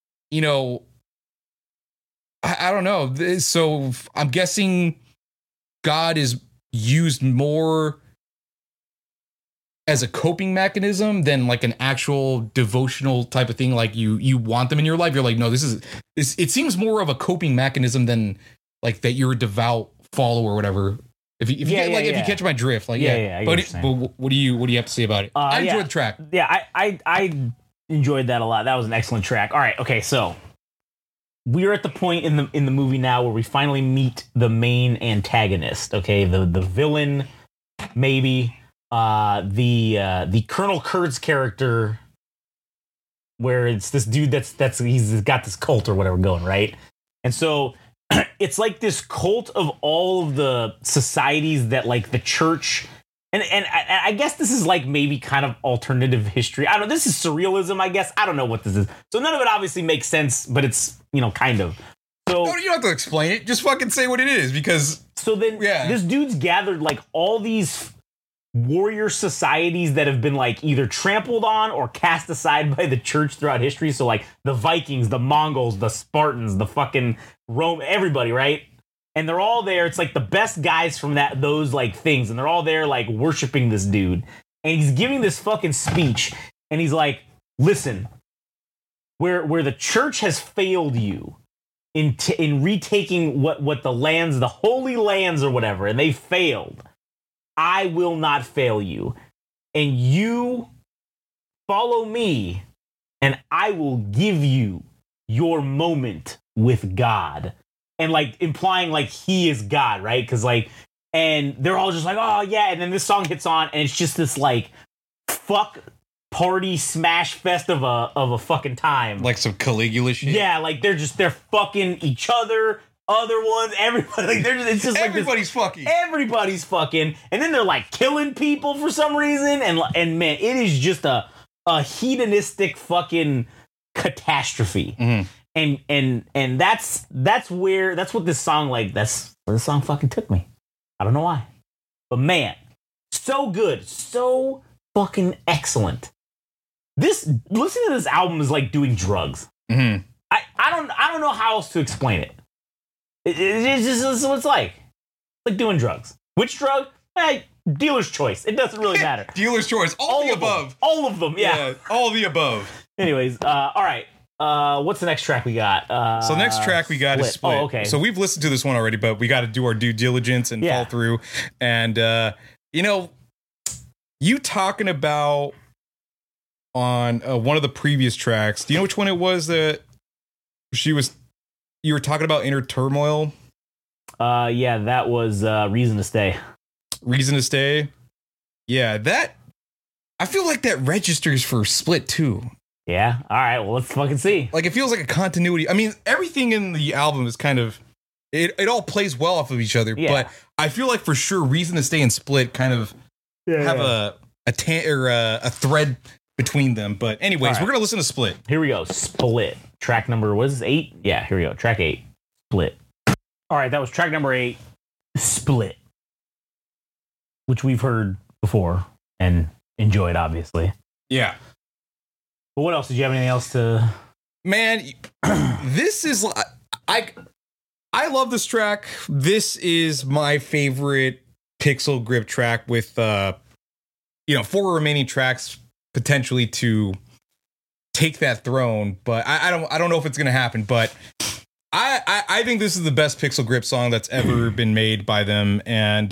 don't know. So I'm guessing God is used more as a coping mechanism than like an actual devotional type of thing. Like you want them in your life. You're like, no, it seems more of a coping mechanism than like that you're a devout follower or whatever. If you catch my drift, like, but what do you have to say about it? I enjoyed the track. Yeah, I enjoyed that a lot. That was an excellent track. All right. Okay. So we're at the point in the movie now where we finally meet the main antagonist. Okay. The villain, maybe. The Colonel Kurtz character, where it's this dude that's he's got this cult or whatever going, right? And so it's like this cult of all of the societies that like the church and I guess this is like maybe kind of alternative history. I don't know. This is surrealism, I guess. I don't know what this is. So none of it obviously makes sense, but it's kind of. So you don't have to explain it. Just fucking say what it is, because. So then this dude's gathered like all these warrior societies that have been like either trampled on or cast aside by the church throughout history. So like the Vikings, the Mongols, the Spartans, the fucking Rome, everybody, right? And they're all there. It's like the best guys from those like things, and they're all there like worshiping this dude. And he's giving this fucking speech, and he's like, "Listen, where the church has failed you in retaking what the lands, the holy lands or whatever, and they failed. I will not fail you, and you follow me, and I will give you your moment with God." And like implying like he is God, right? Because like, and they're all just like, oh yeah. And then this song hits on, and it's just this like fuck party smash fest of a fucking time, like some Caligula shit. Yeah, like they're fucking each other. Other ones, everybody, like it's just like everybody's fucking. Everybody's fucking, and then they're like killing people for some reason, and man, it is just a hedonistic fucking catastrophe. Mm-hmm. And that's what this song that's where the song fucking took me. I don't know why, but man, so good, so fucking excellent. Listening to this album is like doing drugs. Mm-hmm. I don't know how else to explain it. It's just what it's like. It's like doing drugs. Which drug? Dealer's choice. It doesn't really matter. Dealer's choice. All the above. All of them. Yeah. All the above. Anyways, all right. What's the next track we got? So next track we got is Split. Oh, okay. So we've listened to this one already, but we got to do our due diligence and fall through. And you talking about on one of the previous tracks. Do you know which one it was that you were talking about Inner Turmoil? Yeah, that was Reason to Stay. Reason to Stay? Yeah, that I feel like that registers for Split too. Yeah. All right. Well, let's fucking see. Like, it feels like a continuity. I mean, everything in the album is kind of it all plays well off of each other. Yeah. But I feel like for sure Reason to Stay and Split kind of have a thread between them. But anyways, we're gonna listen to Split. Here we go. Split. Track number was 8. Yeah. Here we go. Track 8. Split. All right. That was track number 8. Split, which we've heard before and enjoyed, obviously. Yeah. But what else? Did you have anything else to... Man, this is... I love this track. This is my favorite Pixel Grip track with, 4 remaining tracks potentially to take that throne. But I don't know if it's going to happen. But I think this is the best Pixel Grip song that's ever been made by them. And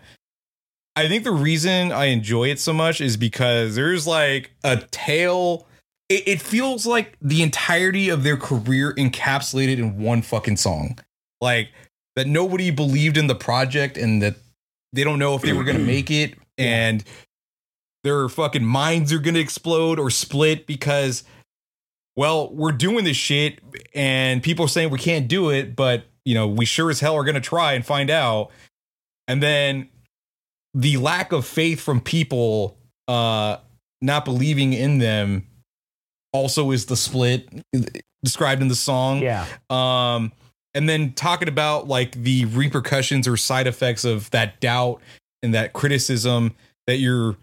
I think the reason I enjoy it so much is because there's like a tale. It feels like the entirety of their career encapsulated in one fucking song. Like that nobody believed in the project and that they don't know if they were going to make it. And their fucking minds are going to explode or split because, well, we're doing this shit and people are saying we can't do it. But, we sure as hell are going to try and find out. And then the lack of faith from people not believing in them also is the split described in the song. Yeah. And then talking about like the repercussions or side effects of that doubt and that criticism that you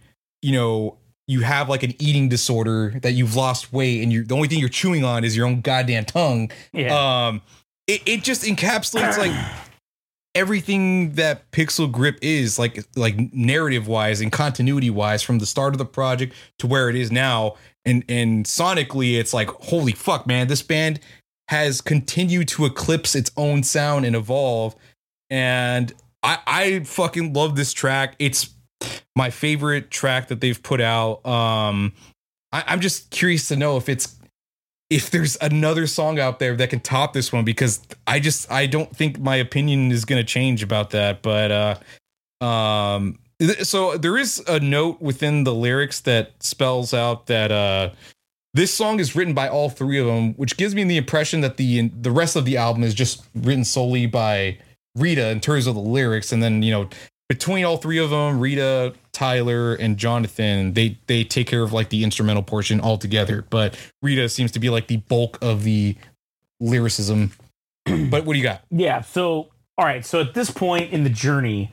have like an eating disorder, that you've lost weight and the only thing you're chewing on is your own goddamn tongue. Yeah. It just encapsulates like everything that Pixel Grip is like narrative wise and continuity wise from the start of the project to where it is now. And sonically, it's like, holy fuck, man, this band has continued to eclipse its own sound and evolve. And I fucking love this track. It's my favorite track that they've put out. I'm just curious to know if there's another song out there that can top this one, because I don't think my opinion is going to change about that. But so there is a note within the lyrics that spells out that this song is written by all 3 of them, which gives me the impression that the rest of the album is just written solely by Rita in terms of the lyrics. And then, between all 3 of them, Rita, Tyler, and Jonathan, they take care of like the instrumental portion altogether. But Rita seems to be like the bulk of the lyricism. But what do you got? Yeah. So, all right. So at this point in the journey,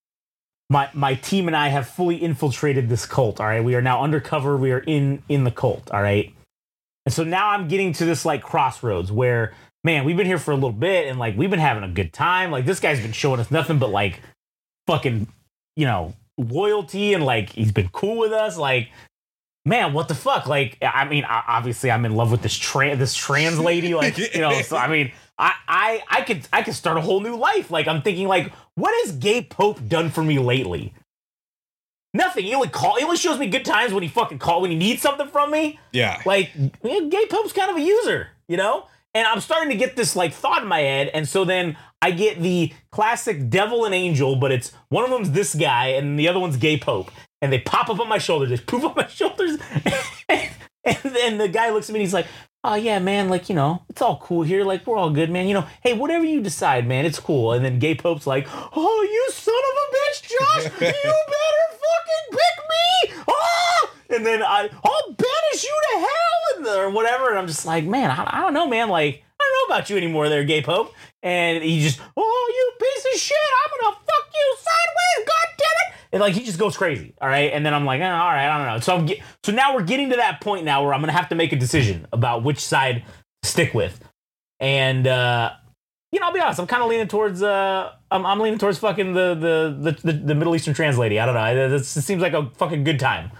my team and I have fully infiltrated this cult. All right. We are now undercover. We are in the cult. All right. And so now I'm getting to this like crossroads where, man, we've been here for a little bit and like we've been having a good time. Like this guy's been showing us nothing but like fucking, loyalty, and like he's been cool with us. Like, man, what the fuck? Like, I mean, obviously I'm in love with this trans lady. Like, so I mean, I could start a whole new life. Like, I'm thinking like, what has Gay Pope done for me lately? Nothing. He only shows me good times when when he needs something from me. Yeah. Like, Gay Pope's kind of a user, And I'm starting to get this like thought in my head, and so then I get the classic devil and angel, but it's one of them's this guy and the other one's Gay Pope, and they pop up on my shoulders, just poof on my shoulders, and then the guy looks at me and he's like, "Oh yeah, man, like it's all cool here, like we're all good, man. Hey, whatever you decide, man, it's cool." And then Gay Pope's like, "Oh, you son of a bitch, Josh, you better fucking pick me!" Oh! And then I'll banish you to hell or whatever. And I'm just like, man, I don't know, man. Like, I don't know about you anymore there, Gay Pope. And he just, "Oh, you piece of shit, I'm gonna fuck you sideways, god damn it." And like, he just goes crazy. All right. And then I'm like, all right, I don't know. So now we're getting to that point now where I'm gonna have to make a decision about which side to stick with. And I'll be honest, I'm kind of leaning towards I'm leaning towards fucking the Middle Eastern trans lady. I don't know. It seems like a fucking good time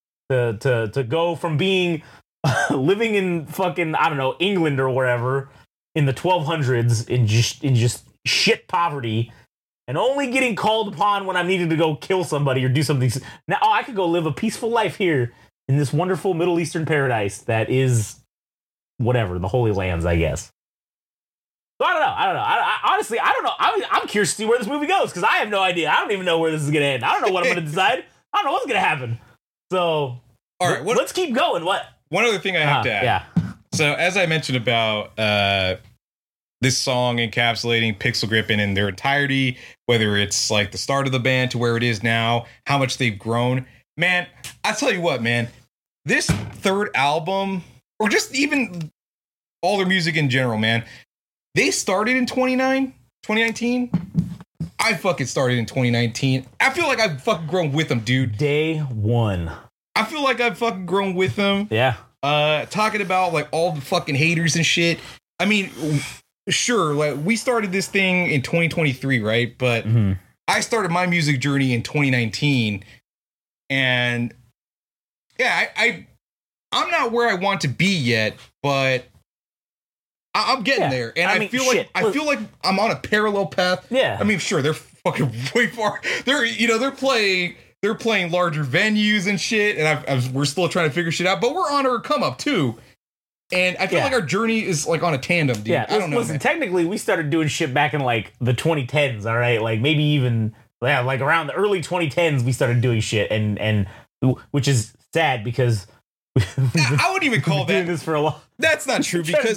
to go from being living in fucking, I don't know, England or wherever in the 1200s in just shit poverty, and only getting called upon when I needed to go kill somebody or do something. Now I could go live a peaceful life here in this wonderful Middle Eastern paradise that is whatever, the Holy Lands, I guess. So I don't know. I honestly, I don't know. I'm curious to see where this movie goes because I have no idea. I don't even know where this is going to end. I don't know what I'm going to decide. I don't know what's going to happen. So, all right, let's keep going. What? One other thing I have to add. Yeah. So, as I mentioned about this song encapsulating Pixel Grip in their entirety, whether it's like the start of the band to where it is now, how much they've grown, man, I tell you what, man, this third album, or just even all their music in general, man, they started in 2019. I fucking started in 2019. I feel like I've fucking grown with them, dude. Day one. I feel like I've fucking grown with them. Yeah. Talking about like all the fucking haters and shit. I mean, sure, like we started this thing in 2023, right? But I started my music journey in 2019, and yeah, I'm not where I want to be yet, but I'm getting there, and I feel like I'm on a parallel path. Yeah, I mean, sure, they're fucking way far. They're playing larger venues and shit, and we're still trying to figure shit out. But we're on our come up too, and I feel like our journey is like on a tandem, dude. Yeah, I don't know. Listen, technically, we started doing shit back in like the 2010s. All right, like maybe even like around the early 2010s, we started doing shit, and which is sad because. I wouldn't even call doing this for a long. That's not true because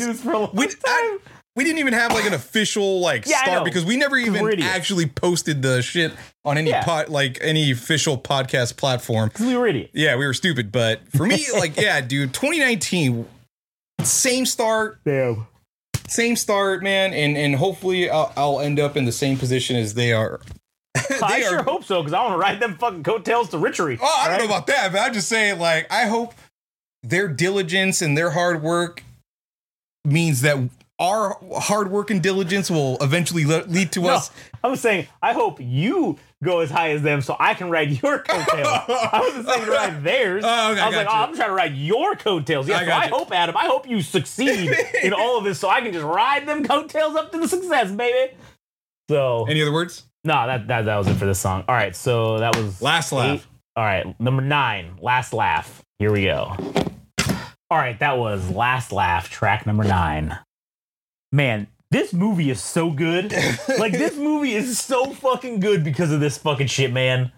we didn't even have like an official like start because we never even actually posted the shit on any any official podcast platform. Because we were idiots. Yeah, we were stupid. But for me, like, yeah, dude, 2019, same start. Damn. Same start, man, and hopefully I'll end up in the same position as they are. I sure hope so because I want to ride them fucking coattails to richery. Oh, I don't know about that, but I'm just saying, like, I hope their diligence and their hard work means that our hard work and diligence will eventually lead to us. I was saying, I hope you go as high as them so I can ride your coattails. I wasn't saying to ride theirs. I was like, I'm trying to ride your coattails. Yeah, I hope, Adam, I hope you succeed in all of this so I can just ride them coattails up to the success, baby. So, any other words? No, that was it for this song. All right, so that was Last Laugh. All right, number 9, Last Laugh. Here we go. All right, that was Last Laugh, track number 9. Man, this movie is so good. Like, this movie is so fucking good because of this fucking shit, man.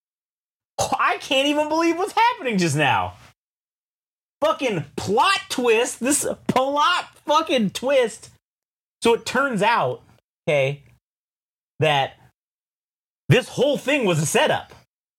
I can't even believe what's happening just now. Fucking plot twist. This plot fucking twist. So it turns out, okay, that this whole thing was a setup.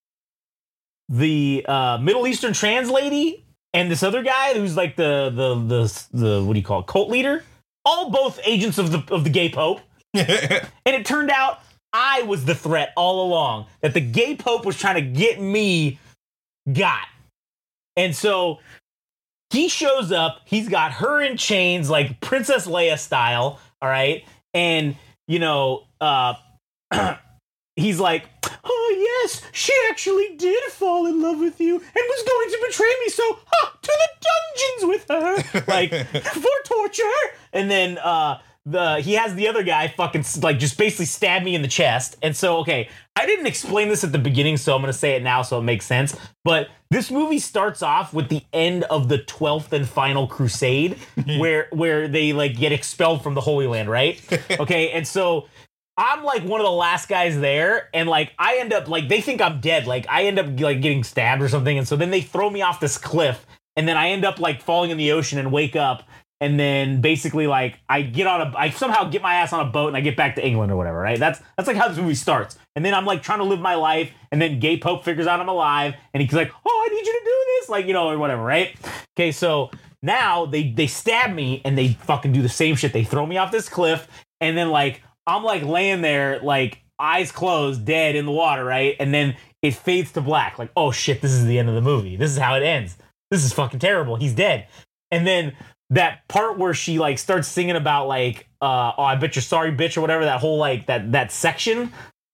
The Middle Eastern trans lady and this other guy who's like the what do you call it, cult leader, all both agents of the gay pope. And it turned out I was the threat all along, that the gay pope was trying to get me got. And so he shows up, he's got her in chains like Princess Leia style, all right? And you know, he's like, oh yes, she actually did fall in love with you and was going to betray me, so to the dungeons with her, like, for torture. And then he has the other guy fucking like just basically stab me in the chest. And so, okay, I didn't explain this at the beginning, so I'm gonna say it now so it makes sense. But this movie starts off with the end of the 12th and final crusade, where they like get expelled from the Holy Land, right? Okay, and so I'm like one of the last guys there, and like I end up like they think I'm dead. Like I end up like getting stabbed or something, and so then they throw me off this cliff, and then I end up like falling in the ocean and wake up, and then basically like I somehow get my ass on a boat and I get back to England or whatever, right? That's like how this movie starts. And then I'm like trying to live my life, and then gay Pope figures out I'm alive, and he's like, oh, I need you to do this, like, you know, or whatever, right? Okay, so now they stab me and they fucking do the same shit. They throw me off this cliff, and then like I'm like laying there, like eyes closed, dead in the water, right? And then it fades to black. Like, oh shit, this is the end of the movie. This is how it ends. This is fucking terrible. He's dead. And then that part where she like starts singing about like, oh, I bet you're sorry, bitch, or whatever. That whole like that section,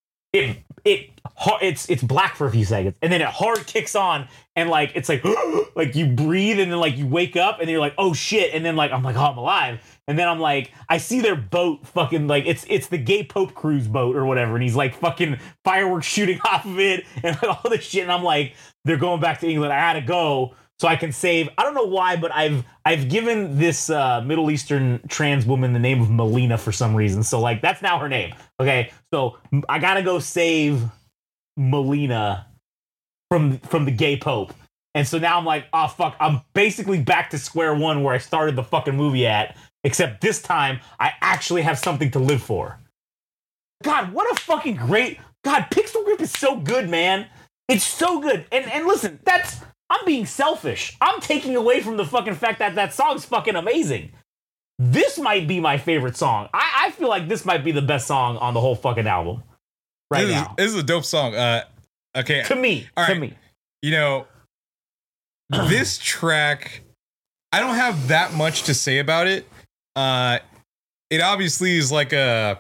it's black for a few seconds, and then it hard kicks on, and like it's like like you breathe, and then like you wake up, and you're like, oh shit, and then like I'm like, oh, I'm alive. And then I'm like, I see their boat fucking like it's the gay Pope cruise boat or whatever, and he's like fucking fireworks shooting off of it and like all this shit. And I'm like, they're going back to England. I gotta go. so I can save. I don't know why, but I've given this Middle Eastern trans woman the name of Melina for some reason. So like that's now her name. Okay, so I gotta go save Melina from the gay pope. And so now I'm like, oh fuck, I'm basically back to square one where I started the fucking movie at, except this time I actually have something to live for. God, what a fucking great God, Pixel Grip is so good, man. It's so good. And listen, I'm being selfish. I'm taking away from the fucking fact that that song's fucking amazing. This might be my favorite song. I feel like this might be the best song on the whole fucking album right now. This is a dope song. Okay. To me. You know, this track, I don't have that much to say about it. It obviously is like a,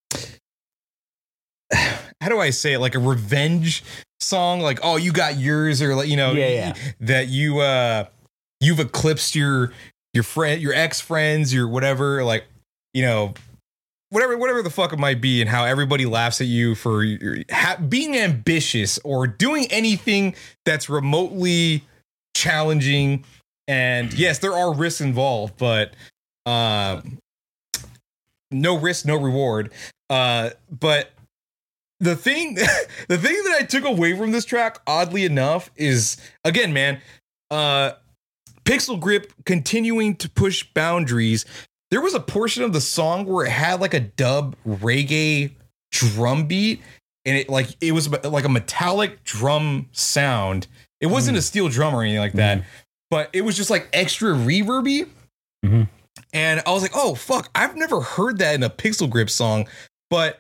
how do I say it? Like a revenge song. Like, oh, you got yours, or like, you know, that you've eclipsed your friend, your ex friends, your whatever, like, you know, whatever the fuck it might be, and how everybody laughs at you for being ambitious or doing anything that's remotely challenging. And yes, there are risks involved, but no risk, no reward. But the thing that I took away from this track, oddly enough, is, again, man, Pixel Grip continuing to push boundaries. There was a portion of the song where it had like a dub reggae drum beat, and it was like a metallic drum sound. It wasn't a steel drum or anything like that, but it was just like extra reverby. Mm-hmm. And I was like, oh fuck, I've never heard that in a Pixel Grip song. But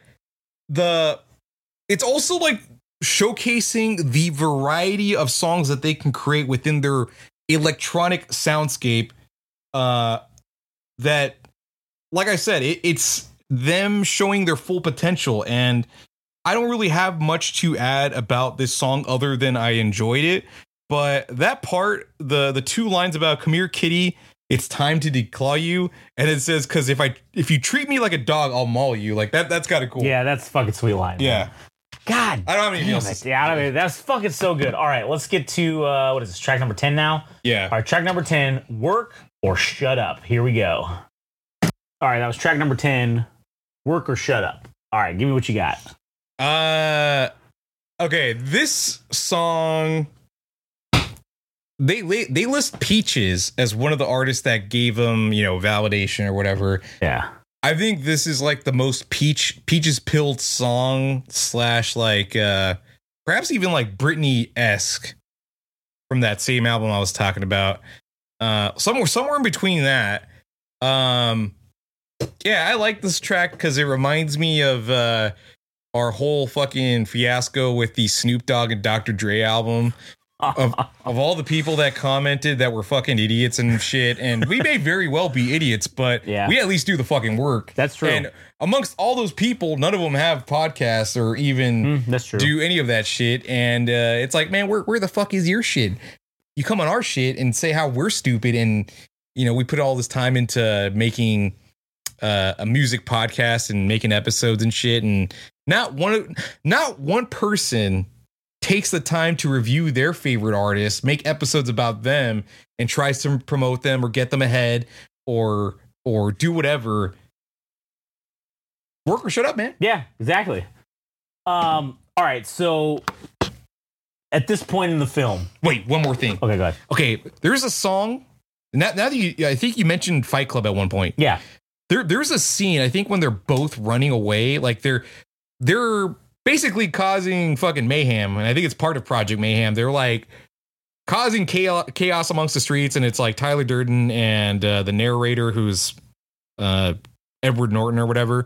it's also like showcasing the variety of songs that they can create within their electronic soundscape. That, like I said, it's them showing their full potential. And I don't really have much to add about this song other than I enjoyed it. But that part, the two lines about "Come here, kitty, it's time to declaw you," and it says, "Because if you treat me like a dog, I'll maul you." Like that's kind of cool. Yeah, that's fucking sweet line. Yeah. Man. God, I don't have anything else. Yeah, I mean, that's fucking so good. All right, let's get to what is this, track number 10 now? Yeah. All right, track number 10, Work or Shut Up. Here we go. All right, that was track number 10, Work or Shut Up. All right, give me what you got. Okay, this song, they list Peaches as one of the artists that gave them, you know, validation or whatever. Yeah. I think this is like the most Peaches pilled song / like perhaps even like Britney-esque from that same album I was talking about. Somewhere in between that. Yeah, I like this track because it reminds me of our whole fucking fiasco with the Snoop Dogg and Dr. Dre album. Of all the people that commented that were fucking idiots and shit, and we may very well be idiots, but we at least do the fucking work. That's true. And amongst all those people, none of them have podcasts or even that's true. do any of that shit. And it's like, man, where the fuck is your shit? You come on our shit and say how we're stupid, and you know we put all this time into making a music podcast and making episodes and shit, and not one person takes the time to review their favorite artists, make episodes about them, and tries to promote them or get them ahead or do whatever. Work or shut up, man. Yeah, exactly. All right, so at this point in the film, wait, one more thing. Okay, go ahead. Okay, there's a song. Now that I think you mentioned Fight Club at one point. Yeah, there's a scene. I think when they're both running away, like they're basically causing fucking mayhem, and I think it's part of Project Mayhem. They're like causing chaos amongst the streets, and it's like Tyler Durden and the narrator, who's Edward Norton or whatever.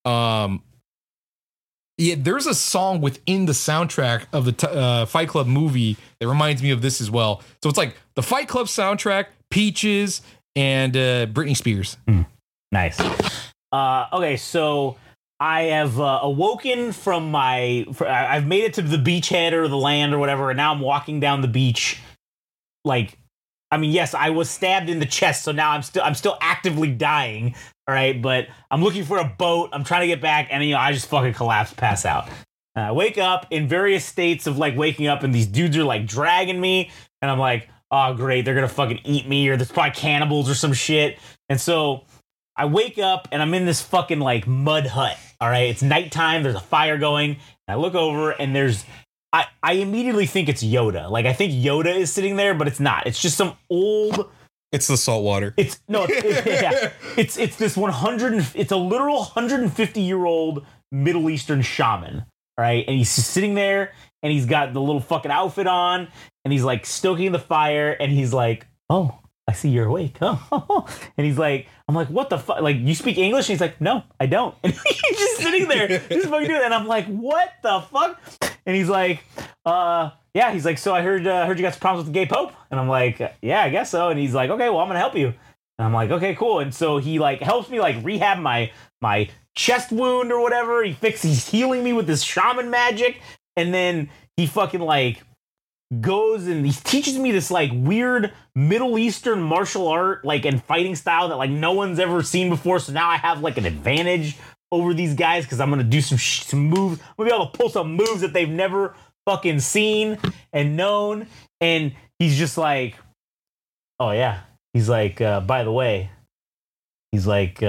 Yeah, there's a song within the soundtrack of the Fight Club movie that reminds me of this as well. So it's like the Fight Club soundtrack, Peaches, and Britney Spears. Nice. Okay, so I have awoken from I've made it to the beachhead or the land or whatever, and now I'm walking down the beach. Like, I mean, yes, I was stabbed in the chest, so now I'm still actively dying. All right, but I'm looking for a boat. I'm trying to get back, and I just fucking collapse, pass out. I wake up in various states of like waking up, and these dudes are like dragging me, and I'm like, oh, great, they're going to fucking eat me, or there's probably cannibals or some shit. And so I wake up and I'm in this fucking like mud hut. All right. It's nighttime. There's a fire going. And I look over and I immediately think it's Yoda. Like, I think Yoda is sitting there, but it's not. It's just some old. It's the salt water. It's this 100. It's a literal 150-year-old Middle Eastern shaman. All right. And he's sitting there and he's got the little fucking outfit on and he's like stoking the fire and he's like, oh, I see you're awake. Oh. And he's like, I'm like, what the fuck? Like, you speak English? And he's like, no, I don't. And he's just sitting there, just fucking doing it. And I'm like, what the fuck? And he's like, yeah. He's like, so I heard you got some problems with the gay Pope. And I'm like, yeah, I guess so. And he's like, okay, well, I'm gonna help you. And I'm like, okay, cool. And so he like helps me like rehab my chest wound or whatever. He's healing me with this shaman magic. And then he fucking like goes and he teaches me this like weird Middle Eastern martial art like and fighting style that like no one's ever seen before. So now I have like an advantage over these guys because I'm gonna do some moves. I'm gonna be able to pull some moves that they've never fucking seen and known. And he's just like, oh yeah. He's like, by the way, he's like,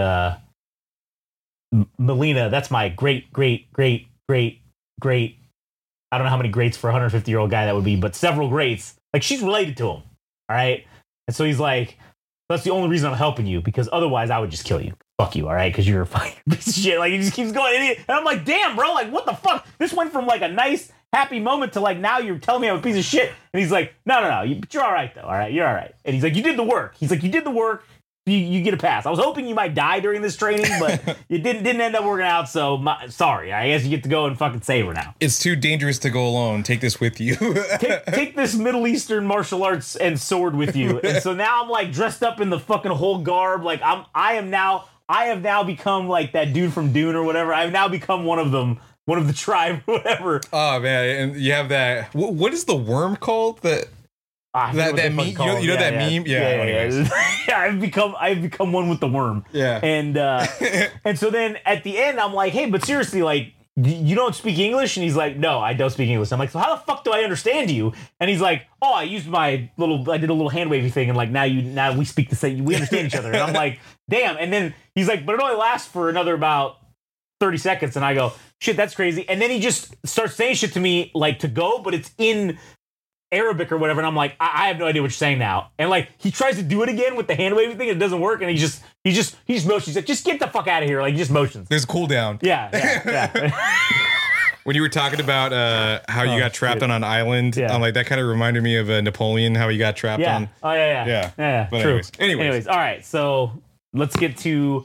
Melina, that's my great. I don't know how many greats for a 150-year-old guy that would be, but several greats. Like, she's related to him. All right. And so he's like, that's the only reason I'm helping you, because otherwise I would just kill you. Fuck you. All right. Because you're a fucking piece of shit. Like, he just keeps going. And I'm like, damn, bro. Like, what the fuck? This went from like a nice, happy moment to like, now you're telling me I'm a piece of shit. And he's like, no. But you're all right, though. All right. You're all right. And he's like, you did the work. He's like, you did the work. You get a pass. I was hoping you might die during this training, but it didn't end up working out. So sorry. I guess you get to go and fucking save her now. It's too dangerous to go alone. Take this with you. take this Middle Eastern martial arts and sword with you. And so now I'm like dressed up in the fucking whole garb. Like I have now become like that dude from Dune or whatever. I've now become one of them, one of the tribe, or whatever. Oh man, and you have that. What is the worm called? That meme, you know that meme? Yeah. I've become one with the worm. Yeah. And and so then at the end, I'm like, hey, but seriously, like, you don't speak English? And he's like, no, I don't speak English. I'm like, so how the fuck do I understand you? And he's like, oh, I did a little hand wavy thing, and like now we speak the same, we understand each other. And I'm like, damn. And then he's like, but it only lasts for another about 30 seconds. And I go, shit, that's crazy. And then he just starts saying shit to me like to go, but it's in Arabic or whatever, and I'm like, I have no idea what you're saying now. And like, he tries to do it again with the hand waving thing, and it doesn't work, and he just motions. He's like, just get the fuck out of here. Like, he just motions. There's a cooldown. Yeah. When you were talking about how you got trapped on an island, I'm like, that kind of reminded me of Napoleon, how he got trapped on. Oh yeah. But true. Anyways, all right. So let's get to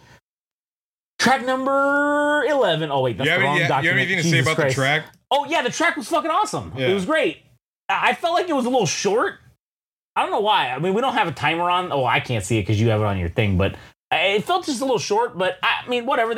track number 11. Oh wait, that's the wrong document. You have anything to say about the track? Oh yeah, the track was fucking awesome. Yeah. It was great. I felt like it was a little short. I don't know why. I mean, we don't have a timer on. Oh, I can't see it because you have it on your thing. But it felt just a little short. But I mean, whatever.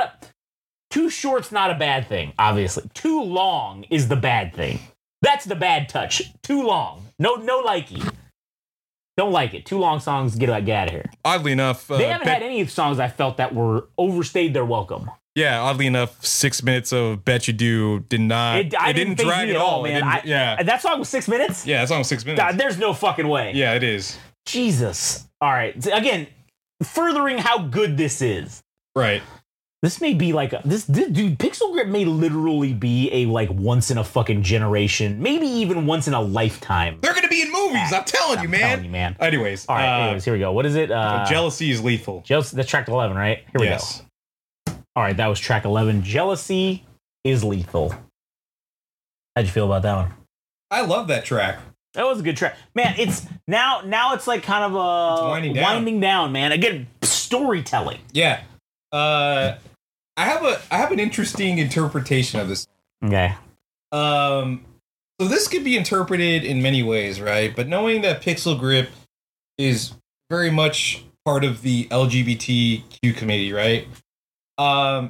Too short's not a bad thing, obviously. Too long is the bad thing. That's the bad touch. Too long. No likey. Don't like it. Too long songs, get out of here. Oddly enough, they haven't had any songs I felt that were overstayed their welcome. Yeah, oddly enough, 6 minutes of Bet You Do did not. It didn't drag at all, man. That song was 6 minutes? Yeah, that song was 6 minutes. There's no fucking way. Yeah, it is. Jesus. All right. Again, furthering how good this is. Right. This may be like this dude. Pixel Grip may literally be a like once in a fucking generation, maybe even once in a lifetime. They're gonna be in movies. I'm telling you, man. Anyways, all right. Anyways, here we go. What is it? Jealousy is lethal. That's track 11, right? Here we go. All right, that was track 11. Jealousy is lethal. How'd you feel about that one? I love that track. That was a good track, man. It's now it's like kind of winding down, man. Again, storytelling. Yeah. I have an interesting interpretation of this. Okay. So this could be interpreted in many ways, right? But knowing that Pixel Grip is very much part of the LGBTQ community, right? I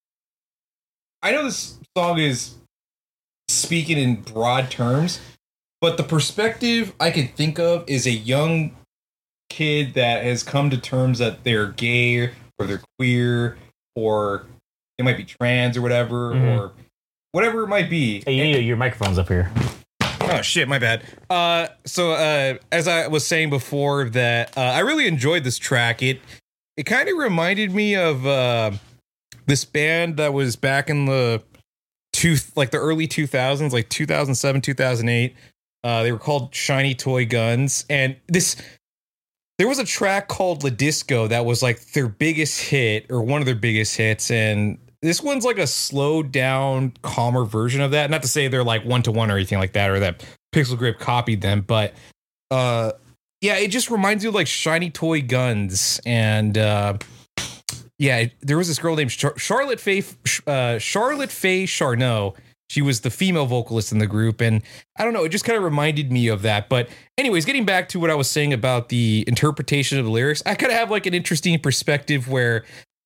know this song is speaking in broad terms, but the perspective I can think of is a young kid that has come to terms that they're gay or they're queer or they might be trans or whatever, or whatever it might be. Hey, your microphone's up here. Oh shit, my bad. So as I was saying before, that I really enjoyed this track. It kind of reminded me of this band that was back in the early 2000s, like 2007, 2008. They were called Shiny Toy Guns, and there was a track called La Disco that was like their biggest hit, or one of their biggest hits, and this one's like a slowed down, calmer version of that. Not to say they're like one-to-one or anything like that, or that Pixel Grip copied them, but yeah, it just reminds you of like Shiny Toy Guns. And yeah, there was this girl named Charlotte Faye Charneau. She was the female vocalist in the group, and I don't know, it just kind of reminded me of that. But anyways, getting back to what I was saying about the interpretation of the lyrics, I kind of have like an interesting perspective where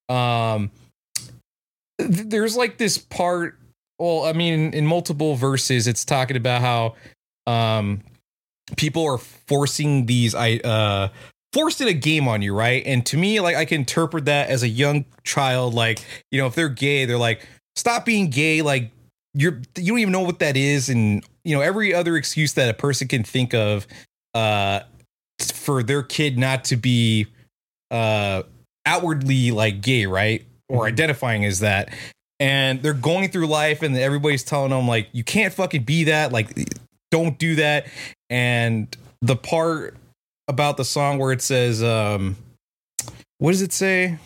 there's like this part, well, I mean, in multiple verses, it's talking about how people are forcing forcing a game on you, right? And to me, like, I can interpret that as a young child, like, you know, if they're gay, they're like, stop being gay, like, you don't even know what that is. And, you know, every other excuse that a person can think of for their kid not to be outwardly like gay, right? Or identifying as that. And they're going through life and everybody's telling them like, you can't fucking be that. Like, don't do that. And the part about the song where it says, what does it say?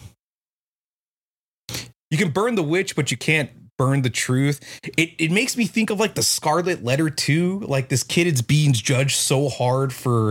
You can burn the witch, but you can't burn the truth. It makes me think of like the Scarlet Letter too. Like, this kid is being judged so hard for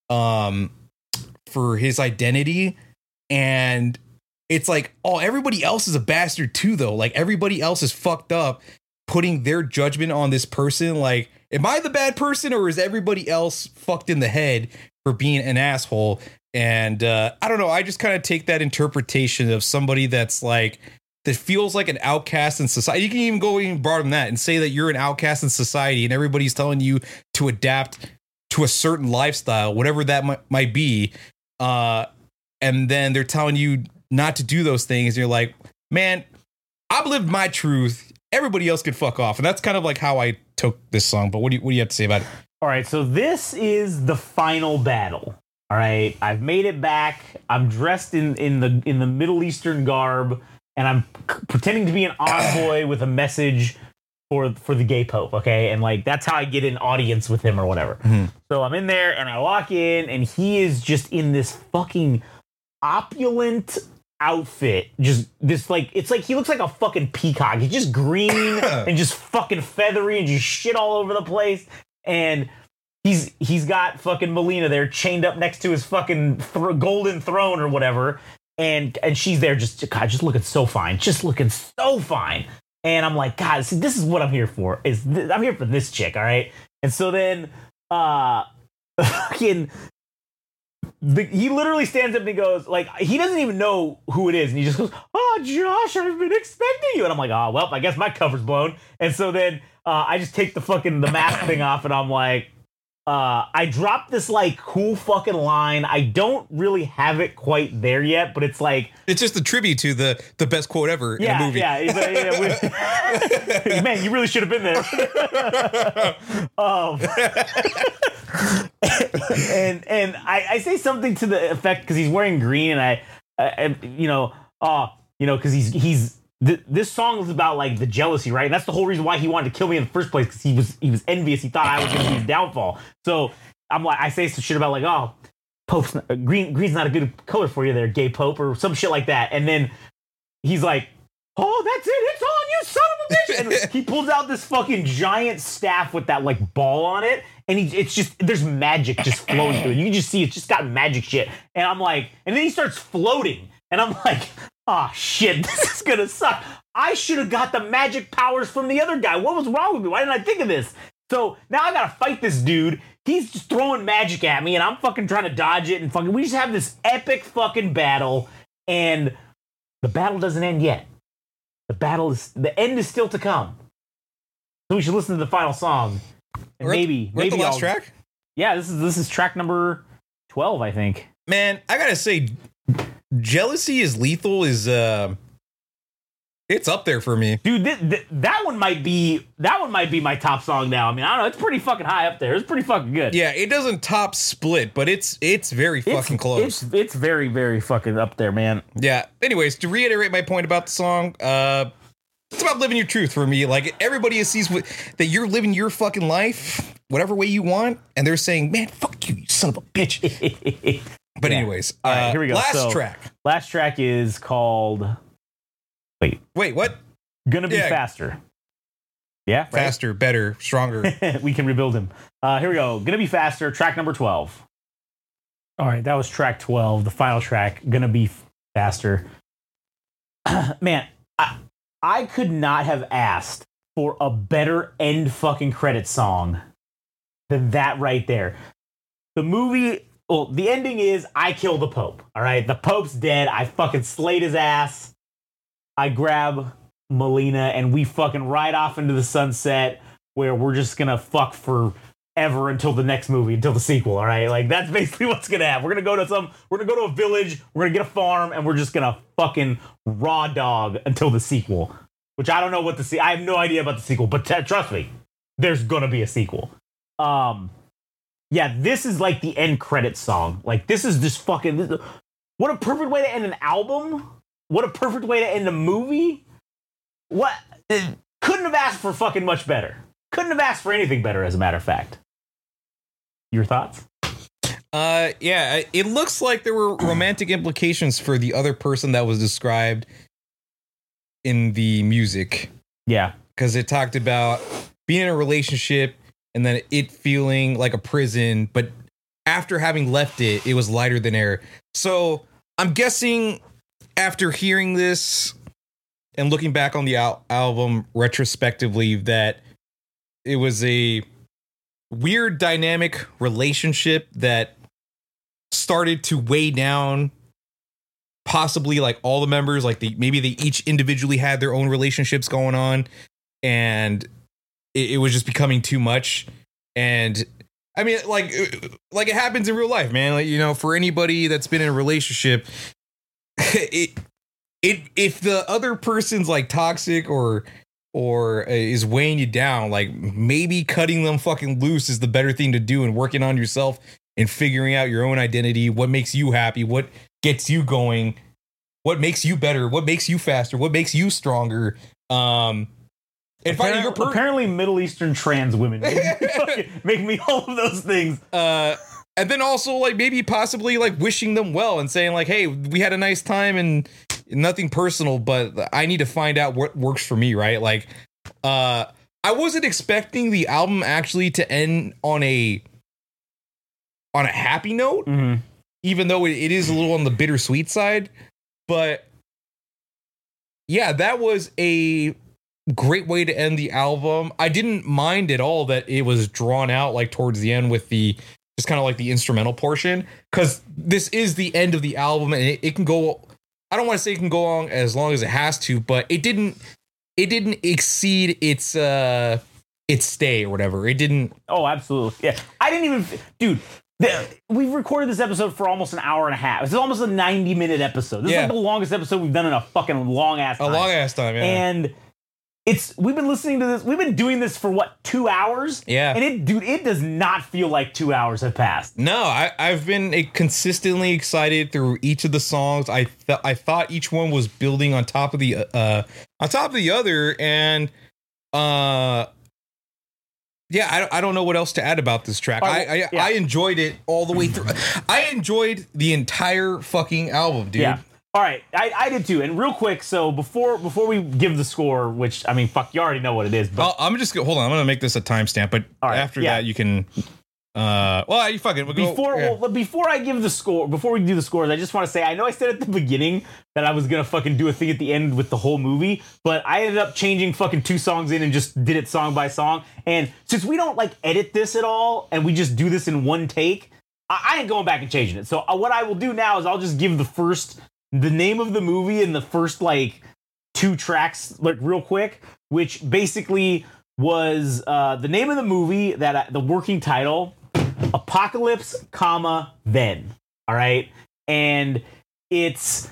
his identity, and it's like, oh, everybody else is a bastard too, though. Like, everybody else is fucked up, putting their judgment on this person. Like, am I the bad person, or is everybody else fucked in the head for being an asshole? And I don't know. I just kind of take that interpretation of somebody that's like, that feels like an outcast in society. You can even go even broader than that and say that you're an outcast in society, and everybody's telling you to adapt to a certain lifestyle, whatever that might be. And then they're telling you not to do those things. And you're like, man, I've lived my truth. Everybody else can fuck off. And that's kind of like how I took this song. But what do you have to say about it? All right, so this is the final battle. All right, I've made it back. I'm dressed in the Middle Eastern garb, and I'm pretending to be an envoy with a message for the gay pope. Okay, and like, that's how I get an audience with him or whatever. Mm-hmm. So I'm in there, and I walk in, and he is just in this fucking opulent outfit, just this, like, it's like he looks like a fucking peacock. He's just green and just fucking feathery and just shit all over the place. And he's got fucking Melina there chained up next to his fucking golden throne or whatever, and she's there just looking so fine, And I'm like, God, see, this is what I'm here for. I'm here for this chick, all right? And so then fucking he literally stands up and he goes, like, he doesn't even know who it is, and he just goes, oh, Josh, I've been expecting you. And I'm like, oh, well, I guess my cover's blown. And so then I just take the mask thing off, and I'm like, I dropped this like cool fucking line. I don't really have it quite there yet, but it's like, it's just a tribute to the best quote ever in a movie. Yeah. Man, you really should have been there. And I say something to the effect, because he's wearing green, and because he's this song is about like the jealousy, right? And that's the whole reason why he wanted to kill me in the first place, because he was envious. He thought I was going to be his downfall. So I'm like, I say some shit about like, oh, green's not a good color for you there, gay pope, or some shit like that. And then he's like, oh, that's it. It's on you, son of a bitch. And he pulls out this fucking giant staff with that like ball on it. And it's just, there's magic just flowing through it. You can just see it's just got magic shit. And I'm like, and then he starts floating. And I'm like, oh shit, this is gonna suck. I should have got the magic powers from the other guy. What was wrong with me? Why didn't I think of this? So now I gotta fight this dude. He's just throwing magic at me, and I'm fucking trying to dodge it. And fucking, we just have this epic fucking battle. And the battle doesn't end yet. The end is still to come. So we should listen to the final song. And maybe the last track? Yeah, this is track number 12, I think. Man, I gotta say, Jealousy is Lethal is It's up there for me, dude. That one might be my top song now. I mean, I don't know. It's pretty fucking high up there. It's pretty fucking good. Yeah, it doesn't top Split, but it's very fucking close. It's very, very fucking up there, man. Yeah. Anyways, to reiterate my point about the song, it's about living your truth for me. Like, everybody sees that you're living your fucking life whatever way you want, and they're saying, "Man, fuck you, you son of a bitch." But anyways, all right, here we go. Last track is called. Wait, what? Gonna be faster. Yeah, right? Faster, better, stronger. We can rebuild him. Here we go. Gonna be faster. Track number 12. All right, that was track 12. The final track. Gonna be faster. Man, I could not have asked for a better end fucking credit song than that right there. The movie. Well, the ending is I kill the Pope. All right, the Pope's dead. I fucking slayed his ass. I grab Melina and we fucking ride off into the sunset where we're just gonna fuck forever until the next movie, until the sequel. All right, like that's basically what's gonna happen. We're gonna go to a village, we're gonna get a farm, and we're just gonna fucking raw dog until the sequel. Which I don't know what I have no idea about the sequel, but trust me, there's gonna be a sequel. Yeah, this is like the end credit song. Like this is just fucking. What a perfect way to end an album. What a perfect way to end a movie. What? Couldn't have asked for fucking much better. Couldn't have asked for anything better, as a matter of fact. Your thoughts? Yeah, it looks like there were romantic implications for the other person that was described in the music. Yeah. Because it talked about being in a relationship and then it feeling like a prison, but after having left it, it was lighter than air. So I'm guessing after hearing this and looking back on the album retrospectively, that it was a weird dynamic relationship that started to weigh down possibly like all the members, like maybe they each individually had their own relationships going on, and it was just becoming too much. And I mean, like it happens in real life, man. Like, you know, for anybody that's been in a relationship, if the other person's like toxic or is weighing you down, like maybe cutting them fucking loose is the better thing to do, and working on yourself and figuring out your own identity, what makes you happy, what gets you going, what makes you better, what makes you faster, what makes you stronger. Apparently Middle Eastern trans women make me all of those things. And then also like maybe possibly like wishing them well and saying like, hey, we had a nice time and nothing personal, but I need to find out what works for me, right? Like, I wasn't expecting the album actually to end on a happy note, even though it is a little on the bittersweet side. But yeah, that was a great way to end the album. I didn't mind at all that it was drawn out like towards the end with the just kind of like the instrumental portion, because this is the end of the album and it can go. I don't want to say it can go on as long as it has to, but it didn't exceed its stay or whatever. It didn't. Oh, absolutely. Yeah. I didn't even, dude, we've recorded this episode for almost an hour and a half. This is almost a 90-minute episode. This is like the longest episode we've done in a fucking long ass time. A long ass time, yeah. And we've been listening to this. We've been doing this for what, 2 hours? Yeah. And it does not feel like 2 hours have passed. No, I've been consistently excited through each of the songs. I thought each one was building on top of the other, and yeah, I don't know what else to add about this track. I enjoyed it all the way through. I enjoyed the entire fucking album, dude. Yeah. All right, I did too. And real quick, so before we give the score, which I mean, fuck, you already know what it is. But I'm just hold on. I'm gonna make this a timestamp, but after that, you can. Well, you fucking before I give the score, before we do the scores, I just want to say I know I said at the beginning that I was gonna fucking do a thing at the end with the whole movie, but I ended up changing fucking 2 songs in and just did it song by song. And since we don't like edit this at all, and we just do this in one take, I ain't going back and changing it. So what I will do now is I'll just give the name of the movie and the first like 2 tracks like real quick, which basically was the name of the movie, that the working title, Apocalypse, Then. All right. And it's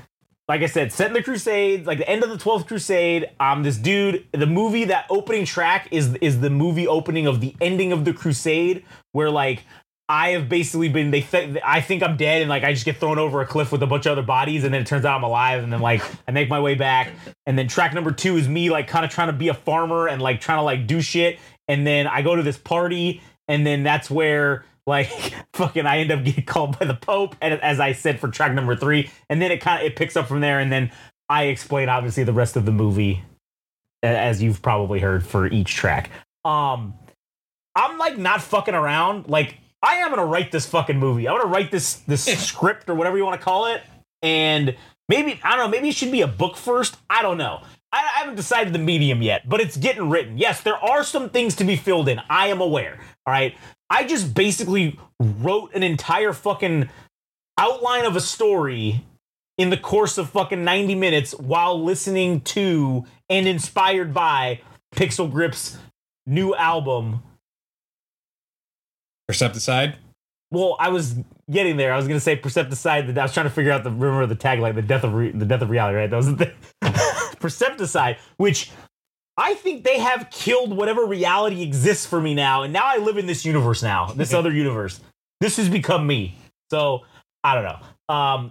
like I said, set in the Crusades, like the end of the 12th Crusade. This dude, the movie, that opening track is the movie opening of the ending of the Crusade, where like I have basically been, I think I'm dead, and like I just get thrown over a cliff with a bunch of other bodies, and then it turns out I'm alive, and then like I make my way back, and then track number 2 is me like kind of trying to be a farmer and like trying to like do shit, and then I go to this party, and then that's where like fucking I end up getting called by the Pope, and as I said for track number 3, and then it picks up from there, and then I explain obviously the rest of the movie as you've probably heard for each track. I'm like not fucking around. Like I am gonna write this fucking movie. I'm gonna write this script or whatever you want to call it, and maybe I don't know. Maybe it should be a book first. I don't know. I haven't decided the medium yet, but it's getting written. Yes, there are some things to be filled in. I am aware. All right. I just basically wrote an entire fucking outline of a story in the course of fucking 90 minutes while listening to and inspired by Pixel Grip's new album. Percepticide? Well, I was getting there. I was going to say Percepticide. I was trying to figure out the tagline, the death of reality, right? That was the thing. Percepticide, which I think they have killed whatever reality exists for me now. And now I live in this universe now, this other universe. This has become me. So I don't know.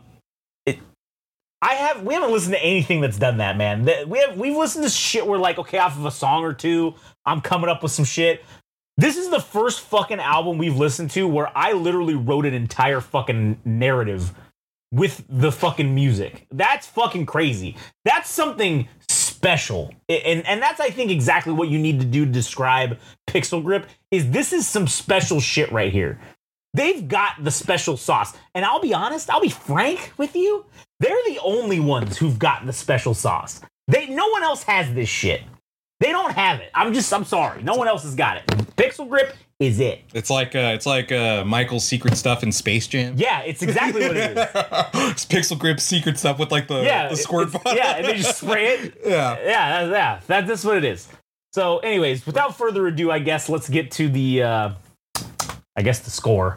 We haven't listened to anything that's done that, man. We've listened to shit where like, okay, off of a song or two, I'm coming up with some shit. This is the first fucking album we've listened to where I literally wrote an entire fucking narrative with the fucking music. That's fucking crazy. That's something special. And that's, I think, exactly what you need to do to describe Pixel Grip is this is some special shit right here. They've got the special sauce. And I'll be honest, I'll be frank with you. They're the only ones who've got the special sauce. No one else has this shit. They don't have it. I'm sorry. No one else has got it. Pixel Grip is it. It's like Michael's secret stuff in Space Jam. Yeah, it's exactly what it is. It's Pixel Grip's secret stuff with like the squirt bottle. Yeah, and they just spray it. Yeah. That's what it is. So, anyways, without further ado, I guess let's get to the score.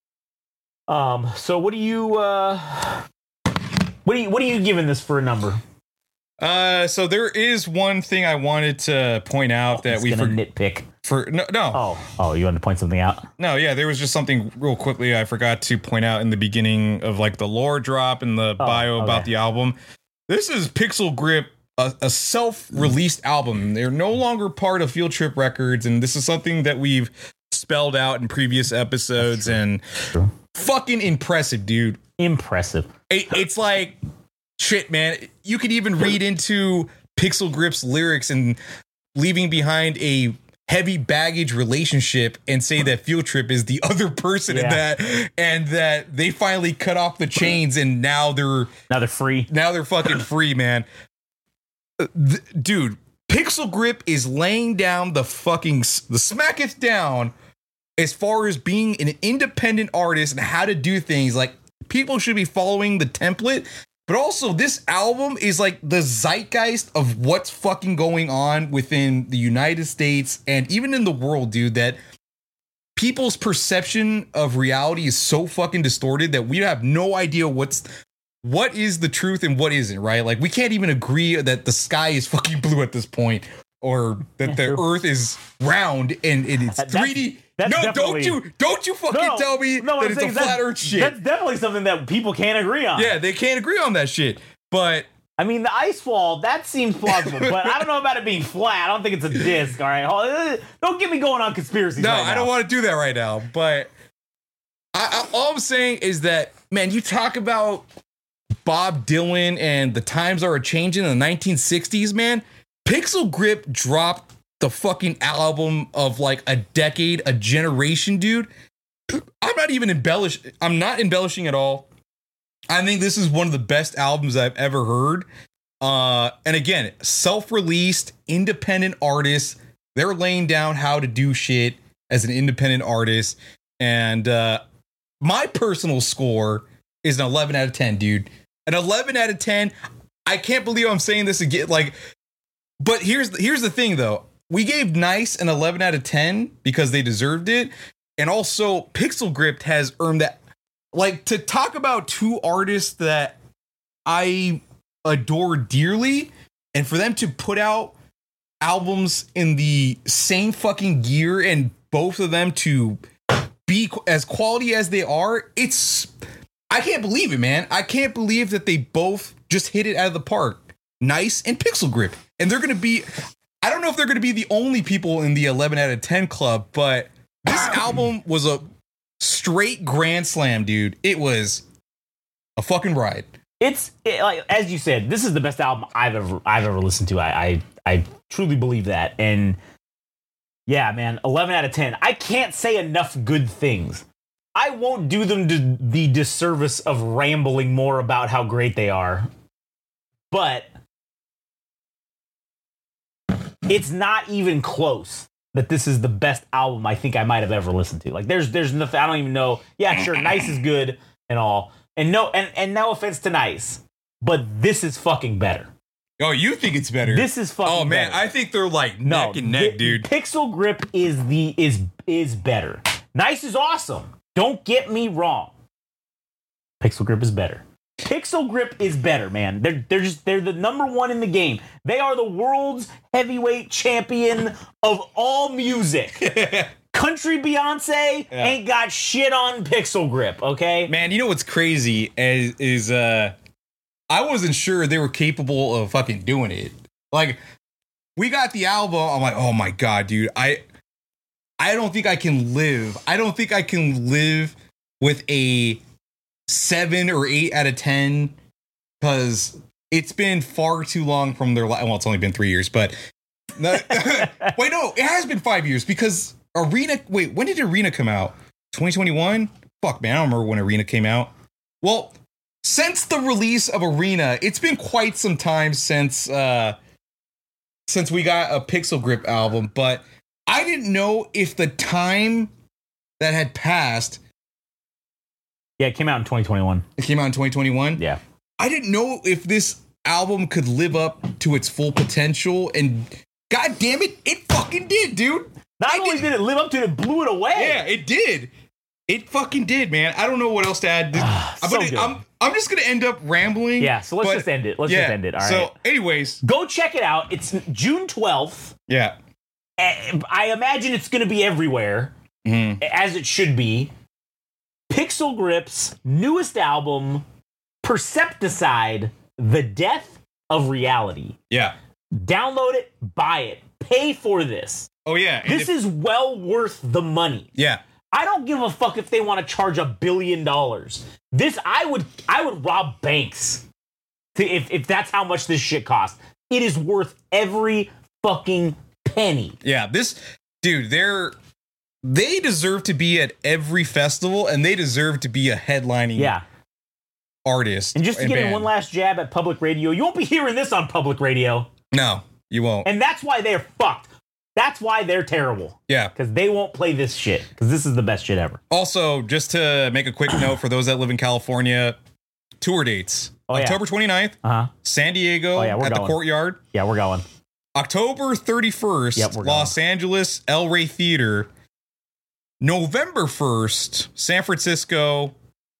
So what are you giving this for a number? So there is one thing I wanted to point out that we nitpick. No. Oh, you wanted to point something out? No, yeah, there was just something real quickly I forgot to point out in the beginning of like the lore drop and the bio about the album. This is Pixel Grip, a self-released album. They're no longer part of Field Trip Records, and this is something that we've spelled out in previous episodes. And fucking impressive, dude. Impressive. It's like shit, man. You could even read into Pixel Grip's lyrics and leaving behind a heavy baggage relationship and say that Field Trip is the other person in that, and that they finally cut off the chains and now they're free. Now they're fucking free, man. Dude, Pixel Grip is laying down the smacketh down as far as being an independent artist and how to do things. Like, people should be following the template. But also, this album is like the zeitgeist of what's fucking going on within the United States and even in the world, dude, that people's perception of reality is so fucking distorted that we have no idea what is the truth and what isn't, right? Like, we can't even agree that the sky is fucking blue at this point or that the earth is round and it's 3D. Don't you fucking tell me that it's a flat earth shit. That's definitely something that people can't agree on. Yeah, they can't agree on that shit. But I mean, the ice wall, that seems plausible, but I don't know about it being flat. I don't think it's a disc, all right? Don't get me going on conspiracies. No, right now. I don't want to do that right now. But all I'm saying is that, man, you talk about Bob Dylan and the times are changing in the 1960s, man. Pixel Grip dropped the fucking album of like a decade, a generation, dude. I'm not embellishing at all. I think this is one of the best albums I've ever heard. And again, self-released, independent artists. They're laying down how to do shit as an independent artist. And my personal score is an 11 out of 10, dude. An 11 out of 10. I can't believe I'm saying this again. But here's the thing, though. We gave Nice an 11 out of 10 because they deserved it. And also, Pixel Grip has earned that. Like, to talk about two artists that I adore dearly, and for them to put out albums in the same fucking gear and both of them to be as quality as they are, I can't believe it, man. I can't believe that they both just hit it out of the park. Nice and Pixel Grip. And they're going to be, I don't know if they're going to be the only people in the 11 out of 10 club, but this album was a straight grand slam, dude. It was a fucking ride. Like as you said, this is the best album I've ever listened to. I truly believe that. And yeah, man, 11 out of 10. I can't say enough good things. I won't do them the disservice of rambling more about how great they are. But it's not even close that this is the best album I think I might have ever listened to. Like there's nothing, I don't even know. Yeah, sure, Nice is good and all. And no offense to Nice, but this is fucking better. Oh, you think it's better? This is fucking Oh man, better. I think they're like neck and neck, dude. Pixel Grip is better. Nice is awesome. Don't get me wrong. Pixel Grip is better. Pixel Grip is better, man. They're the number one in the game. They are the world's heavyweight champion of all music. Country Beyonce ain't got shit on Pixel Grip, okay? Man, you know what's crazy is I wasn't sure they were capable of fucking doing it. Like, we got the album, I'm like, oh my god, dude, I don't think I can live. I don't think I can live with a 7 or 8 out of 10 because it's been far too long from their well, it's only been 3 years, but wait, no, it has been 5 years because Arena, wait, when did Arena come out? 2021? Fuck, man, I don't remember when Arena came out. Well, since the release of Arena, it's been quite some time since we got a Pixel Grip album, but I didn't know if the time that had passed. Yeah, it came out in 2021. It came out in 2021? Yeah. I didn't know if this album could live up to its full potential, and god damn it, it fucking did, dude. Not only did it live up to it, it blew it away. Yeah, it did. It fucking did, man. I don't know what else to add. I'm just gonna end up rambling. Yeah, so let's just end it. Let's just end it. All right. So, anyways, go check it out. It's June 12th. Yeah. I imagine it's going to be everywhere, as it should be. Pixel Grip's newest album, Percepticide, The Death of Reality. Yeah. Download it, buy it, pay for this. Oh, yeah. This is well worth the money. Yeah. I don't give a fuck if they want to charge $1 billion. This, I would rob banks if that's how much this shit costs. It is worth every fucking penny. Yeah, this dude, they deserve to be at every festival, and they deserve to be a headlining artist. And just to get in one last jab at public radio, you won't be hearing this on public radio. No, you won't. And that's why they're fucked. That's why they're terrible. Yeah. Because they won't play this shit. Because this is the best shit ever. Also, just to make a quick note for those that live in California, tour dates. October 29th, San Diego at the Courtyard. Yeah, we're going. October 31st, Los Angeles, El Rey Theater. November 1st, San Francisco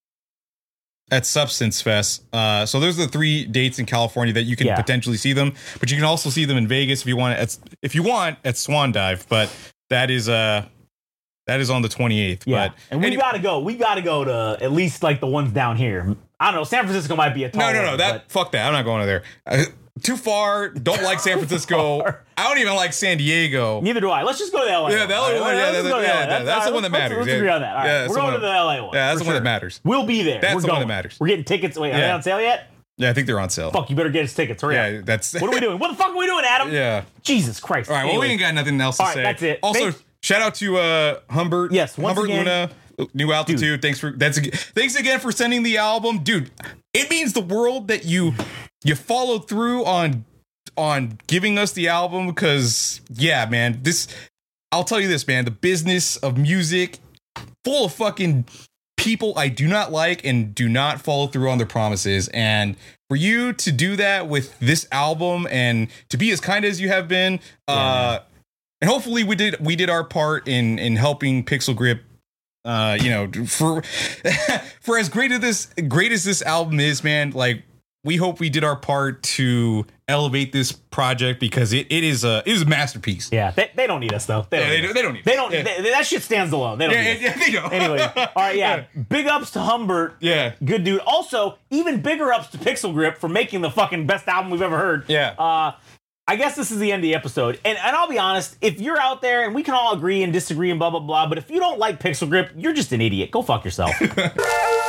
at Substance Fest. So those are the 3 dates in California that you can potentially see them. But you can also see them in Vegas if you want at Swan Dive. But that is on the 28th. Yeah. But and we gotta go. We gotta go to at least like the ones down here. I don't know. San Francisco might be a tall No. Fuck that. I'm not going to there. Too far. Don't like San Francisco. I don't even like San Diego. Neither do I. Let's just go to the LA. Yeah, the LA one. That's the one that matters. Let's agree on that. All right. We're going to the LA one. Yeah, that's the one that matters. We'll be there. That's the one that matters. We're getting tickets. Wait, are they on sale yet? Yeah, I think they're on sale. Fuck, you better get us tickets. Hurry up. That's. What are we doing? What the fuck are we doing, Adam? Yeah. Jesus Christ. All right. Well, we ain't got nothing else to say. That's it. Also, shout out to Humbert. Yes. Humbert Luna. New Altitude. Dude. Thanks again for sending the album, dude. It means the world that you followed through on giving us the album, because man, I'll tell you this, man, the business of music full of fucking people I do not like and do not follow through on their promises, and for you to do that with this album and to be as kind as you have been, and hopefully we did our part in helping Pixel Grip. For as great as this album is, man, like, we hope we did our part to elevate this project because it is a masterpiece. Yeah, they don't need us though. They don't need us. That shit stands alone. They don't need us. They don't. Anyway, all right, yeah. Big ups to Humbert. Yeah. Good dude. Also, even bigger ups to Pixel Grip for making the fucking best album we've ever heard. Yeah. I guess this is the end of the episode. And I'll be honest, if you're out there, and we can all agree and disagree and blah, blah, blah, but if you don't like Pixel Grip, you're just an idiot. Go fuck yourself.